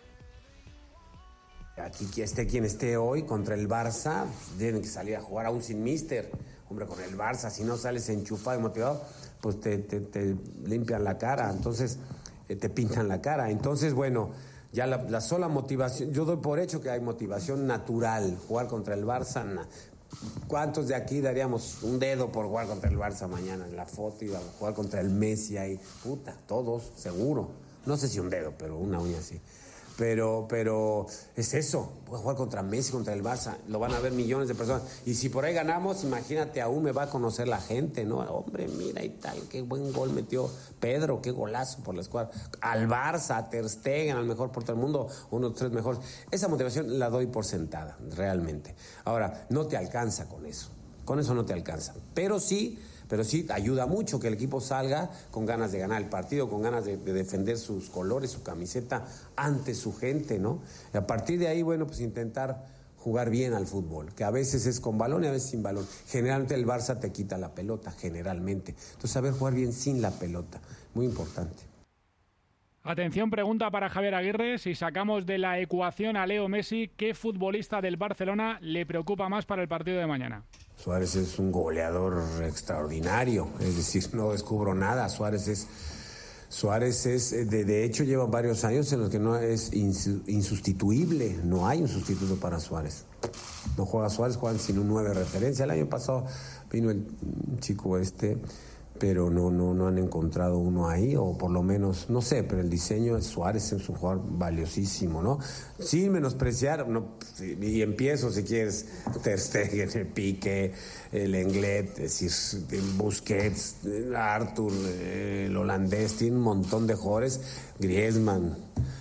Aquí esté quien esté hoy contra el Barça, tienen que salir a jugar aún sin míster. Hombre, con el Barça, si no sales enchufado y motivado, pues te, te, te limpian la cara, entonces eh, te pintan la cara. Entonces, bueno, ya la, la sola motivación, yo doy por hecho que hay motivación natural. Jugar contra el Barça, na. ¿Cuántos de aquí daríamos un dedo por jugar contra el Barça mañana? En la foto iba a jugar contra el Messi ahí. Puta, todos, seguro. No sé si un dedo, pero una uña sí. Pero, pero es eso, voy a jugar contra Messi, contra el Barça, lo van a ver millones de personas. Y si por ahí ganamos, imagínate, aún me va a conocer la gente, ¿no? Hombre, mira y tal, qué buen gol metió Pedro, qué golazo por la escuadra. Al Barça, a Ter Stegen, al mejor portero del mundo, uno de los tres mejores. Esa motivación la doy por sentada, realmente. Ahora, no te alcanza con eso, con eso no te alcanza. Pero sí... Pero sí ayuda mucho que el equipo salga con ganas de ganar el partido, con ganas de, de defender sus colores, su camiseta ante su gente, ¿no? Y a partir de ahí, bueno, pues intentar jugar bien al fútbol, que a veces es con balón y a veces sin balón. Generalmente el Barça te quita la pelota, generalmente. Entonces, saber jugar bien sin la pelota, muy importante. Atención, pregunta para Javier Aguirre. Si sacamos de la ecuación a Leo Messi, ¿qué futbolista del Barcelona le preocupa más para el partido de mañana? Suárez es un goleador extraordinario, es decir, no descubro nada. Suárez es, Suárez es de, de hecho, lleva varios años en los que no es insustituible, no hay un sustituto para Suárez. No juega Suárez, juegan sin un nueve referencia. El año pasado vino el chico este, pero no, no, no han encontrado uno ahí, o por lo menos, no sé, pero el diseño de Suárez es un jugador valiosísimo, ¿no? Sin menospreciar, no, y empiezo si quieres, Ter Stegen, el Piqué, el Lenglet, es decir, Busquets, Arthur, el holandés, tiene un montón de jugadores, Griezmann,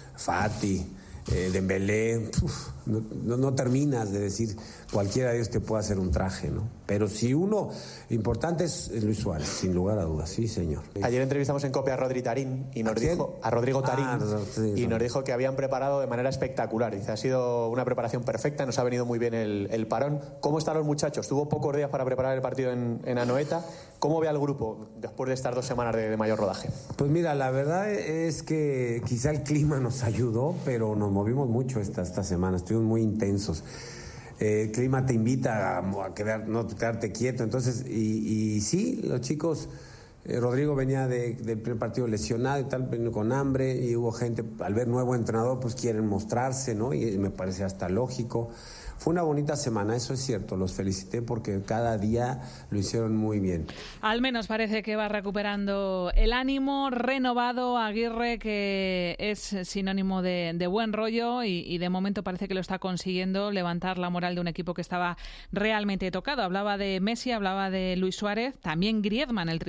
Fati, eh, Dembélé, uf, no, no, no terminas de decir cualquiera de ellos te puede hacer un traje, ¿no? Pero si uno importante es Luis Suárez, sin lugar a dudas, sí, señor. Ayer entrevistamos en COPE a Rodri Tarín y nos dijo a Rodrigo Tarín ah, sí, y nos dijo que habían preparado de manera espectacular. Dice, ha sido una preparación perfecta, nos ha venido muy bien el, el parón. ¿Cómo están los muchachos? Tuvo pocos días para preparar el partido en, en Anoeta. ¿Cómo ve al grupo después de estas dos semanas de, de mayor rodaje? Pues mira, la verdad es que quizá el clima nos ayudó, pero nos movimos mucho esta, esta semana, estuvimos muy intensos. Eh, el clima te invita a, a quedar, no quedarte quieto, entonces, y, y sí, los chicos, eh, Rodrigo venía de, del primer partido lesionado y tal, vino con hambre, y hubo gente, al ver nuevo entrenador, pues quieren mostrarse, ¿no? Y me parece hasta lógico. Fue una bonita semana, eso es cierto, los felicité porque cada día lo hicieron muy bien. Al menos parece que va recuperando el ánimo renovado Aguirre, que es sinónimo de, de buen rollo y, y de momento parece que lo está consiguiendo, levantar la moral de un equipo que estaba realmente tocado. Hablaba de Messi, hablaba de Luis Suárez, también Griezmann, el tridente del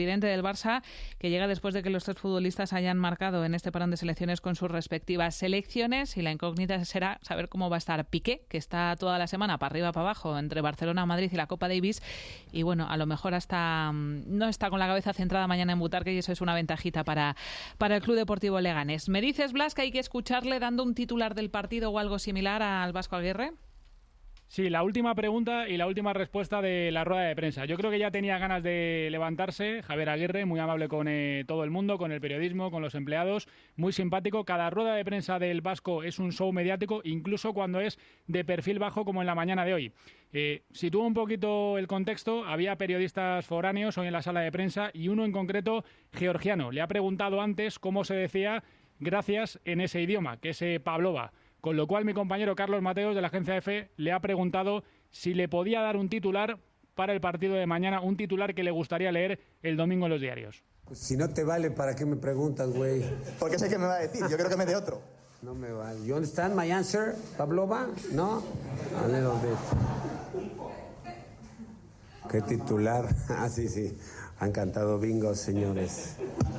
Barça, que llega después de que los tres futbolistas hayan marcado en este parón de selecciones con sus respectivas selecciones, y la incógnita será saber cómo va a estar Piqué, que está toda la semana para arriba, para abajo, entre Barcelona, Madrid y la Copa Davis, y bueno, a lo mejor hasta no está con la cabeza centrada mañana en Butarque, y eso es una ventajita para, para el Club Deportivo Leganés. ¿Me dices, Blas, que hay que escucharle dando un titular del partido o algo similar al Vasco Aguirre? Sí, la última pregunta y la última respuesta de la rueda de prensa. Yo creo que ya tenía ganas de levantarse Javier Aguirre, muy amable con eh, todo el mundo, con el periodismo, con los empleados, muy simpático. Cada rueda de prensa del Vasco es un show mediático, incluso cuando es de perfil bajo, como en la mañana de hoy. Eh, sitúo un poquito el contexto. Había periodistas foráneos hoy en la sala de prensa y uno en concreto, georgiano. Le ha preguntado antes cómo se decía gracias en ese idioma, que es eh, Pavlova. Con lo cual mi compañero Carlos Mateos de la agencia EFE le ha preguntado si le podía dar un titular para el partido de mañana, un titular que le gustaría leer el domingo en los diarios. Pues si no te vale, ¿para qué me preguntas, güey? Porque sé que me va a decir, yo creo que me dé otro. No me vale. You understand my answer, Pavlova? ¿No? A little bit. ¿Qué titular? Ah, sí, sí. Han cantado bingo, señores.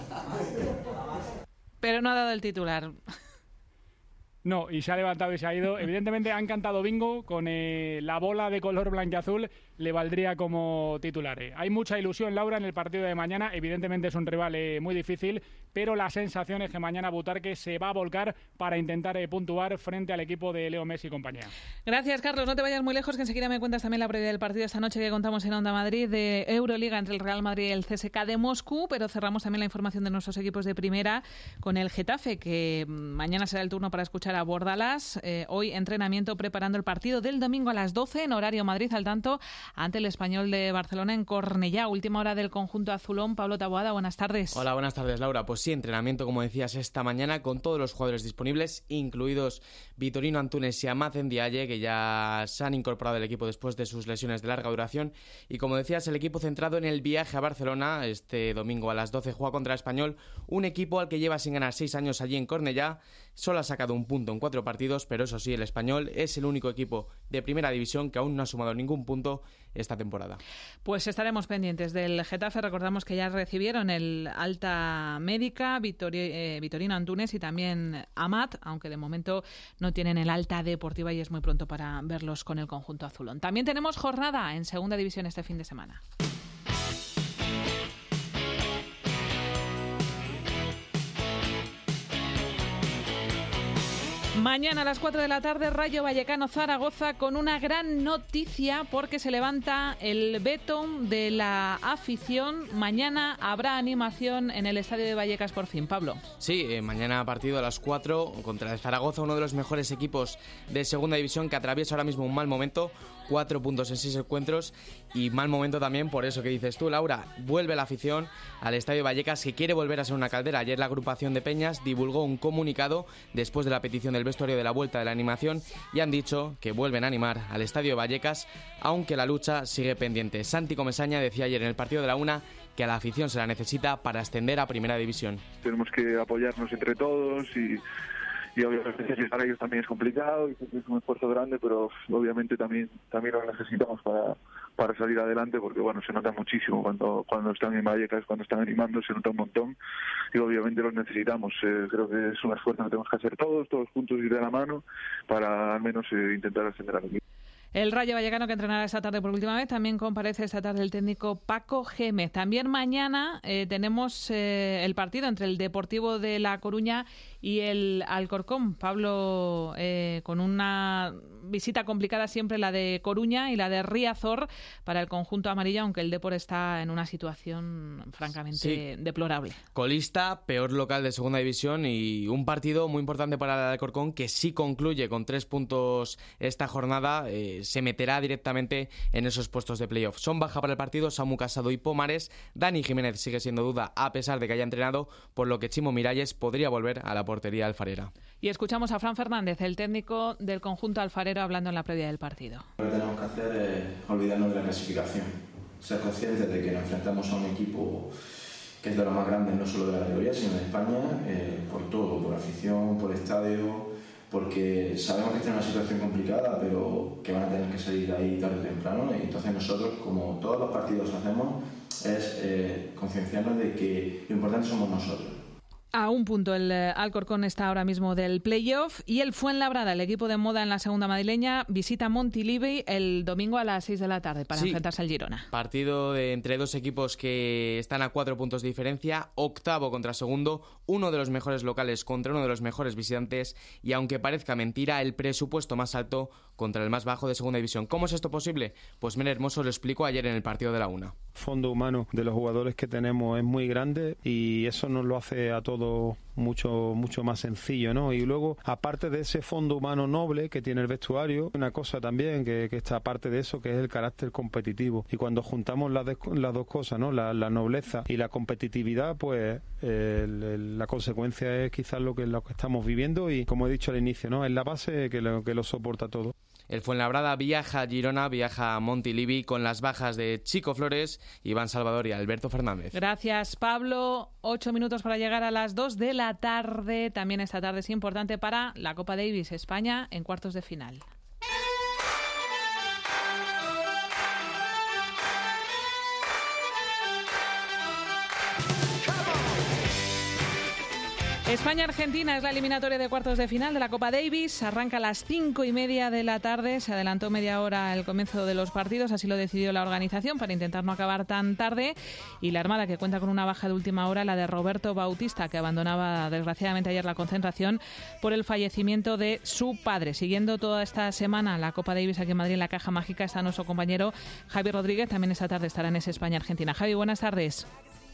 Pero no ha dado el titular. No, y se ha levantado y se ha ido. Evidentemente han cantado bingo con eh, la bola de color blanquiazul, le valdría como titular. Eh. Hay mucha ilusión, Laura, en el partido de mañana. Evidentemente es un rival eh, muy difícil, pero la sensación es que mañana Butarque se va a volcar para intentar eh, puntuar frente al equipo de Leo Messi y compañía. Gracias, Carlos. No te vayas muy lejos, que enseguida me cuentas también la previa del partido esta noche que contamos en Onda Madrid de Euroliga entre el Real Madrid y el C S K de Moscú, pero cerramos también la información de nuestros equipos de primera con el Getafe, que mañana será el turno para escuchar a Bordalás. Eh, hoy entrenamiento preparando el partido del domingo a las doce en horario Madrid, al tanto ante el Español de Barcelona en Cornellá. Última hora del conjunto azulón. Pablo Taboada, buenas tardes. Hola, buenas tardes, Laura. Pues sí, entrenamiento, como decías, esta mañana con todos los jugadores disponibles, incluidos Vitorino Antunes y Amat Ndiaye, que ya se han incorporado al equipo después de sus lesiones de larga duración. Y como decías, el equipo centrado en el viaje a Barcelona. Este domingo a las doce juega contra el Español, un equipo al que lleva sin ganar seis años allí en Cornellá. Solo ha sacado un punto en cuatro partidos, pero eso sí, el Español es el único equipo de primera división que aún no ha sumado ningún punto esta temporada. Pues estaremos pendientes del Getafe. Recordamos que ya recibieron el alta médica Vitori, eh, Vitorino Antunes y también Amat, aunque de momento no tienen el alta deportiva y es muy pronto para verlos con el conjunto azulón. También tenemos jornada en segunda división este fin de semana. Mañana a las cuatro de la tarde, Rayo Vallecano Zaragoza, con una gran noticia porque se levanta el veto de la afición. Mañana habrá animación en el estadio de Vallecas por fin. Pablo. Sí, eh, mañana partido a las cuatro contra el Zaragoza, uno de los mejores equipos de segunda división que atraviesa ahora mismo un mal momento. Cuatro puntos en seis encuentros y mal momento también por eso que dices tú, Laura. Vuelve la afición al estadio de Vallecas, que quiere volver a ser una caldera. Ayer la agrupación de Peñas divulgó un comunicado después de la petición del vestuario de la vuelta de la animación y han dicho que vuelven a animar al estadio de Vallecas, aunque la lucha sigue pendiente. Santi Comesaña decía ayer en el partido de la una que a la afición se la necesita para ascender a primera división. Tenemos que apoyarnos entre todos y... y obviamente llegar a ellos también es complicado y es un esfuerzo grande, pero obviamente también también lo necesitamos para para salir adelante, porque bueno, se nota muchísimo cuando cuando están en Vallecas, cuando están animando, se nota un montón y obviamente los necesitamos. Eh, creo que es un esfuerzo que tenemos que hacer todos, todos juntos y de la mano para al menos eh, intentar ascender al equipo. El Rayo Vallecano, que entrenará esta tarde por última vez, también comparece esta tarde el técnico Paco Gémez. También mañana eh, tenemos eh, el partido entre el Deportivo de La Coruña y el Alcorcón. Pablo, eh, con una visita complicada siempre, la de Coruña y la de Riazor para el conjunto amarillo, aunque el Depor está en una situación francamente sí. deplorable. Colista, peor local de segunda división y un partido muy importante para el Alcorcón, que sí concluye con tres puntos esta jornada. Eh, se meterá directamente en esos puestos de playoff. Son baja para el partido Samu Casado y Pomares. Dani Jiménez sigue siendo duda a pesar de que haya entrenado, por lo que Chimo Miralles podría volver a la portería alfarera. Y escuchamos a Fran Fernández, el técnico del conjunto alfarero, hablando en la previa del partido. Lo que tenemos que hacer es olvidarnos de la clasificación, ser conscientes de que nos enfrentamos a un equipo que es de los más grandes, no solo de la categoría, sino de España, eh, por todo, por afición, por estadio, porque sabemos que está en una situación complicada, pero que van a tener que salir de ahí tarde o temprano, y entonces nosotros, como todos los partidos hacemos, es eh, concienciarnos de que lo importante somos nosotros. A un punto el Alcorcón está ahora mismo del playoff y el Fuenlabrada, el equipo de moda en la segunda madrileña, visita Montilivi el domingo a las seis de la tarde para sí. enfrentarse al Girona. Partido de, entre dos equipos que están a cuatro puntos de diferencia, octavo contra segundo, uno de los mejores locales contra uno de los mejores visitantes y, aunque parezca mentira, el presupuesto más alto contra el más bajo de segunda división. ¿Cómo es esto posible? Pues Mene Hermoso lo explicó ayer en el partido de la una. El fondo humano de los jugadores que tenemos es muy grande y eso nos lo hace a todos mucho mucho más sencillo, ¿no? Y luego, aparte de ese fondo humano noble que tiene el vestuario, una cosa también que, que está aparte de eso, que es el carácter competitivo. Y cuando juntamos las, de, las dos cosas, ¿no? La, la nobleza y la competitividad, pues eh, el, el, la consecuencia es quizás lo que, lo que estamos viviendo y, como he dicho al inicio, ¿no? Es la base que lo, que lo soporta todo. El Fuenlabrada viaja a Girona, viaja a Montilivi con las bajas de Chico Flores, Iván Salvador y Alberto Fernández. Gracias, Pablo. Ocho minutos para llegar a las dos de la tarde. También esta tarde es importante para la Copa Davis España en cuartos de final. España-Argentina es la eliminatoria de cuartos de final de la Copa Davis. Arranca a las cinco y media de la tarde. Se adelantó media hora el comienzo de los partidos. Así lo decidió la organización para intentar no acabar tan tarde. Y la Armada, que cuenta con una baja de última hora, la de Roberto Bautista, que abandonaba desgraciadamente ayer la concentración por el fallecimiento de su padre. Siguiendo toda esta semana la Copa Davis aquí en Madrid, en la Caja Mágica, está nuestro compañero Javi Rodríguez. También esta tarde estará en ese España-Argentina. Javi, buenas tardes.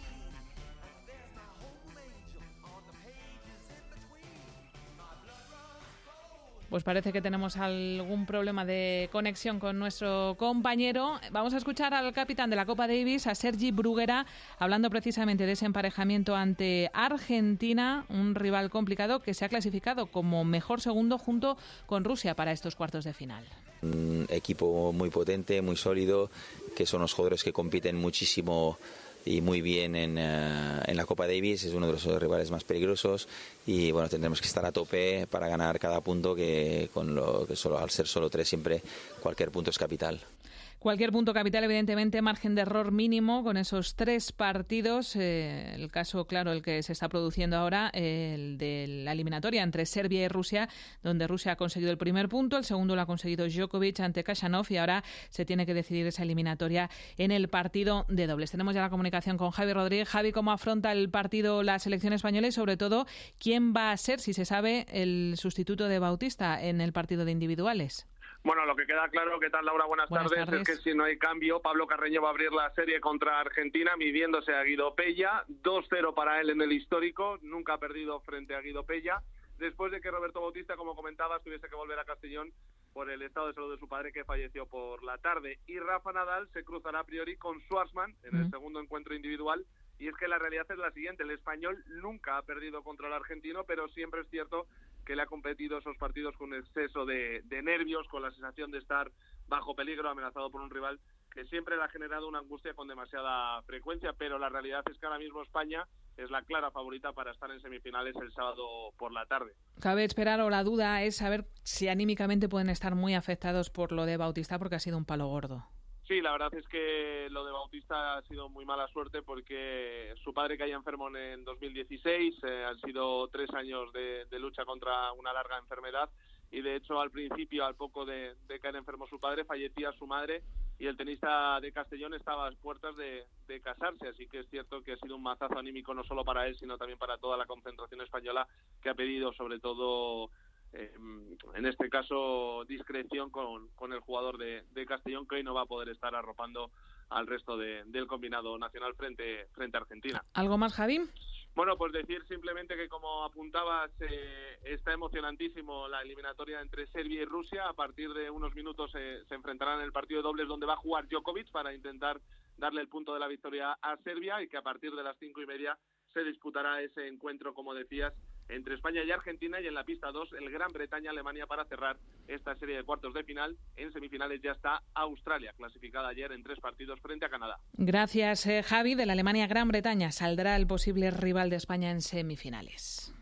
Pues parece que tenemos algún problema de conexión con nuestro compañero. Vamos a escuchar al capitán de la Copa Davis, a Sergi Bruguera, hablando precisamente de ese emparejamiento ante Argentina, un rival complicado que se ha clasificado como mejor segundo junto con Rusia para estos cuartos de final. Un equipo muy potente, muy sólido, que son los jugadores que compiten muchísimo y muy bien en, uh, en la Copa Davis. Es uno de los rivales más peligrosos y bueno, tendremos que estar a tope para ganar cada punto, que con lo que solo al ser solo tres siempre cualquier punto es capital. Cualquier punto capital, evidentemente, margen de error mínimo con esos tres partidos. Eh, el caso, claro, el que se está produciendo ahora, eh, el de la eliminatoria entre Serbia y Rusia, donde Rusia ha conseguido el primer punto, el segundo lo ha conseguido Djokovic ante Khachanov y ahora se tiene que decidir esa eliminatoria en el partido de dobles. Tenemos ya la comunicación con Javi Rodríguez. Javi, ¿cómo afronta el partido la selección española y, sobre todo, quién va a ser, si se sabe, el sustituto de Bautista en el partido de individuales? Bueno, lo que queda claro, ¿qué tal, Laura? Buenas, Buenas tardes, tardes, es que si no hay cambio, Pablo Carreño va a abrir la serie contra Argentina midiéndose a Guido Pella, dos cero para él en el histórico, nunca ha perdido frente a Guido Pella, después de que Roberto Bautista, como comentabas, tuviese que volver a Castellón por el estado de salud de su padre, que falleció por la tarde. Y Rafa Nadal se cruzará a priori con Schwartzman en el segundo encuentro individual. Y es que la realidad es la siguiente: el español nunca ha perdido contra el argentino, pero siempre es cierto que le ha competido esos partidos con exceso de, de nervios, con la sensación de estar bajo peligro, amenazado por un rival que siempre le ha generado una angustia con demasiada frecuencia, pero la realidad es que ahora mismo España es la clara favorita para estar en semifinales el sábado por la tarde. Cabe esperar, o la duda es saber si anímicamente pueden estar muy afectados por lo de Bautista, porque ha sido un palo gordo. Sí, la verdad es que lo de Bautista ha sido muy mala suerte porque su padre caía enfermo en dos mil dieciséis, eh, han sido tres años de, de lucha contra una larga enfermedad y de hecho al principio, al poco de, de caer enfermo su padre, fallecía su madre y el tenista de Castellón estaba a las puertas de, de casarse, así que es cierto que ha sido un mazazo anímico no solo para él, sino también para toda la concentración española, que ha pedido sobre todo... Eh, en este caso discreción con, con el jugador de, de Castellón, que hoy no va a poder estar arropando al resto de, del combinado nacional frente, frente a Argentina. ¿Algo más, Javi? Bueno, pues decir simplemente que, como apuntabas, eh, está emocionantísimo la eliminatoria entre Serbia y Rusia. A partir de unos minutos eh, se enfrentarán en el partido de dobles, donde va a jugar Djokovic para intentar darle el punto de la victoria a Serbia, y que a partir de las cinco y media se disputará ese encuentro, como decías, entre España y Argentina, y en la pista dos el Gran Bretaña-Alemania para cerrar esta serie de cuartos de final. En semifinales ya está Australia, clasificada ayer en tres partidos frente a Canadá. Gracias, eh, Javi. De la Alemania-Gran Bretaña saldrá el posible rival de España en semifinales.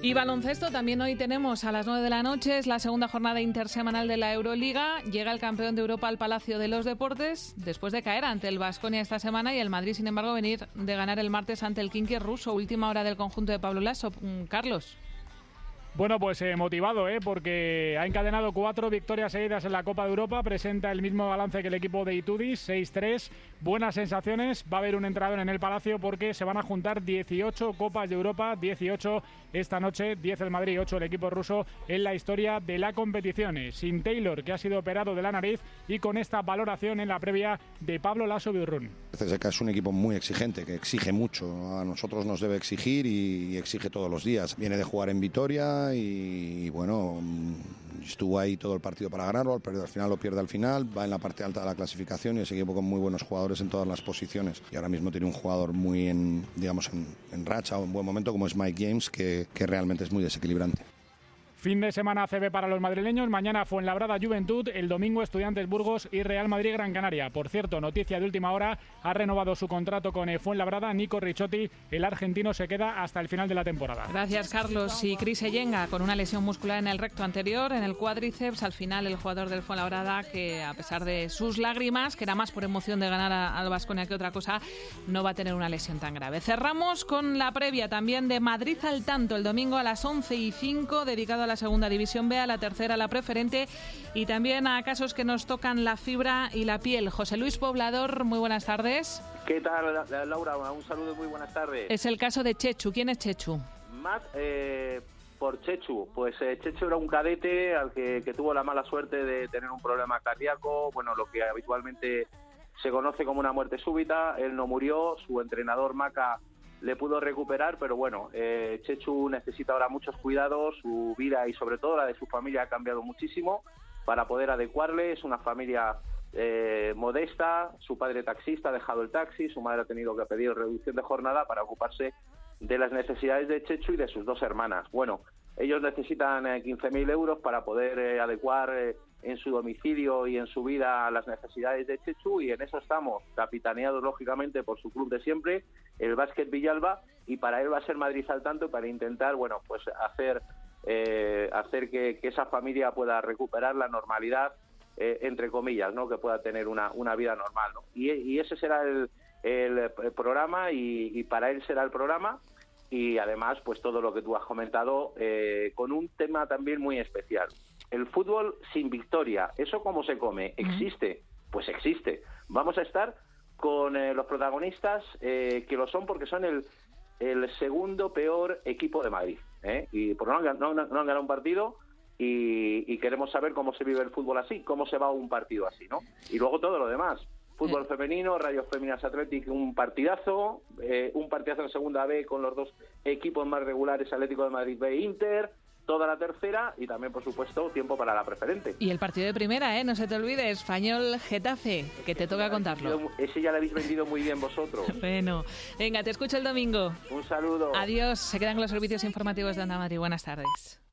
Y baloncesto, también hoy tenemos a las nueve de la noche, es la segunda jornada intersemanal de la Euroliga. Llega el campeón de Europa al Palacio de los Deportes después de caer ante el Baskonia esta semana y el Madrid, sin embargo, venir de ganar el martes ante el Khimki ruso. Última hora del conjunto de Pablo Lasso. Carlos. Bueno, pues eh, motivado, ¿eh? porque ha encadenado cuatro victorias seguidas en la Copa de Europa, presenta el mismo balance que el equipo de Itudis, seis tres, buenas sensaciones, va a haber un entrenador en el Palacio porque se van a juntar dieciocho Copas de Europa, dieciocho esta noche, diez el Madrid, ocho el equipo ruso en la historia de la competición. Sin Taylor, que ha sido operado de la nariz, y con esta valoración en la previa de Pablo Lasso Birrún. C S K es un equipo muy exigente, que exige mucho, a nosotros nos debe exigir y exige todos los días. Viene de jugar en Vitoria y bueno, estuvo ahí todo el partido para ganarlo, al final lo pierde al final, va en la parte alta de la clasificación y es equipo con muy buenos jugadores en todas las posiciones y ahora mismo tiene un jugador muy en, digamos, en, en racha o en buen momento como es Mike James, que, que realmente es muy desequilibrante. Fin de semana A C B para los madrileños, mañana Fuenlabrada Juventud, el domingo Estudiantes Burgos y Real Madrid Gran Canaria. Por cierto, noticia de última hora, ha renovado su contrato con Fuenlabrada, Nico Ricciotti, el argentino se queda hasta el final de la temporada. Gracias, Carlos. Y Cris Ellenga, con una lesión muscular en el recto anterior, en el cuádriceps, al final el jugador del Fuenlabrada, que a pesar de sus lágrimas, que era más por emoción de ganar al Baskonia que otra cosa, no va a tener una lesión tan grave. Cerramos con la previa también de Madrid al tanto, el domingo a las once y cinco, dedicado a la segunda división B, a la tercera, la preferente, y también a casos que nos tocan la fibra y la piel. José Luis Poblador, muy buenas tardes. ¿Qué tal, Laura? Un saludo y muy buenas tardes. Es el caso de Chechu. ¿Quién es Chechu? Más eh, por Chechu. Pues eh, Chechu era un cadete al que, que tuvo la mala suerte de tener un problema cardíaco, bueno, lo que habitualmente se conoce como una muerte súbita. Él no murió, su entrenador Maca le pudo recuperar, pero bueno, eh, Chechu necesita ahora muchos cuidados, su vida y sobre todo la de su familia ha cambiado muchísimo para poder adecuarle. Es una familia eh, modesta, su padre taxista ha dejado el taxi, su madre ha tenido que pedir reducción de jornada para ocuparse de las necesidades de Chechu y de sus dos hermanas. Bueno, ellos necesitan eh, quince mil euros para poder eh, adecuar eh, en su domicilio y en su vida las necesidades de Chechu, y en eso estamos, capitaneados lógicamente por su club de siempre, el Básquet Villalba, y para él va a ser Madrid al tanto para intentar, bueno, pues hacer eh, hacer que, que esa familia pueda recuperar la normalidad, eh, entre comillas, ¿no? Que pueda tener una, una vida normal, ¿no? Y, y ese será el, el, el programa y, y para él será el programa. Y además, pues todo lo que tú has comentado, eh, con un tema también muy especial. El fútbol sin victoria, ¿eso cómo se come? ¿Existe? Pues existe. Vamos a estar con eh, los protagonistas, eh, que lo son porque son el, el segundo peor equipo de Madrid, ¿eh? Y por no han, no, no han ganado un partido y, y queremos saber cómo se vive el fútbol así, cómo se va un partido así, ¿no? Y luego todo lo demás. Fútbol femenino, Rayos Féminas Athletic, un partidazo, eh, un partidazo en segunda B con los dos equipos más regulares, Atlético de Madrid B e Inter, toda la tercera y también, por supuesto, tiempo para la preferente. Y el partido de primera, ¿eh? No se te olvide, Español-Getafe, que te toca contarlo. Ese ya lo habéis vendido muy bien vosotros. Bueno, venga, te escucho el domingo. Un saludo. Adiós, se quedan con los servicios informativos de Onda Madrid. Buenas tardes.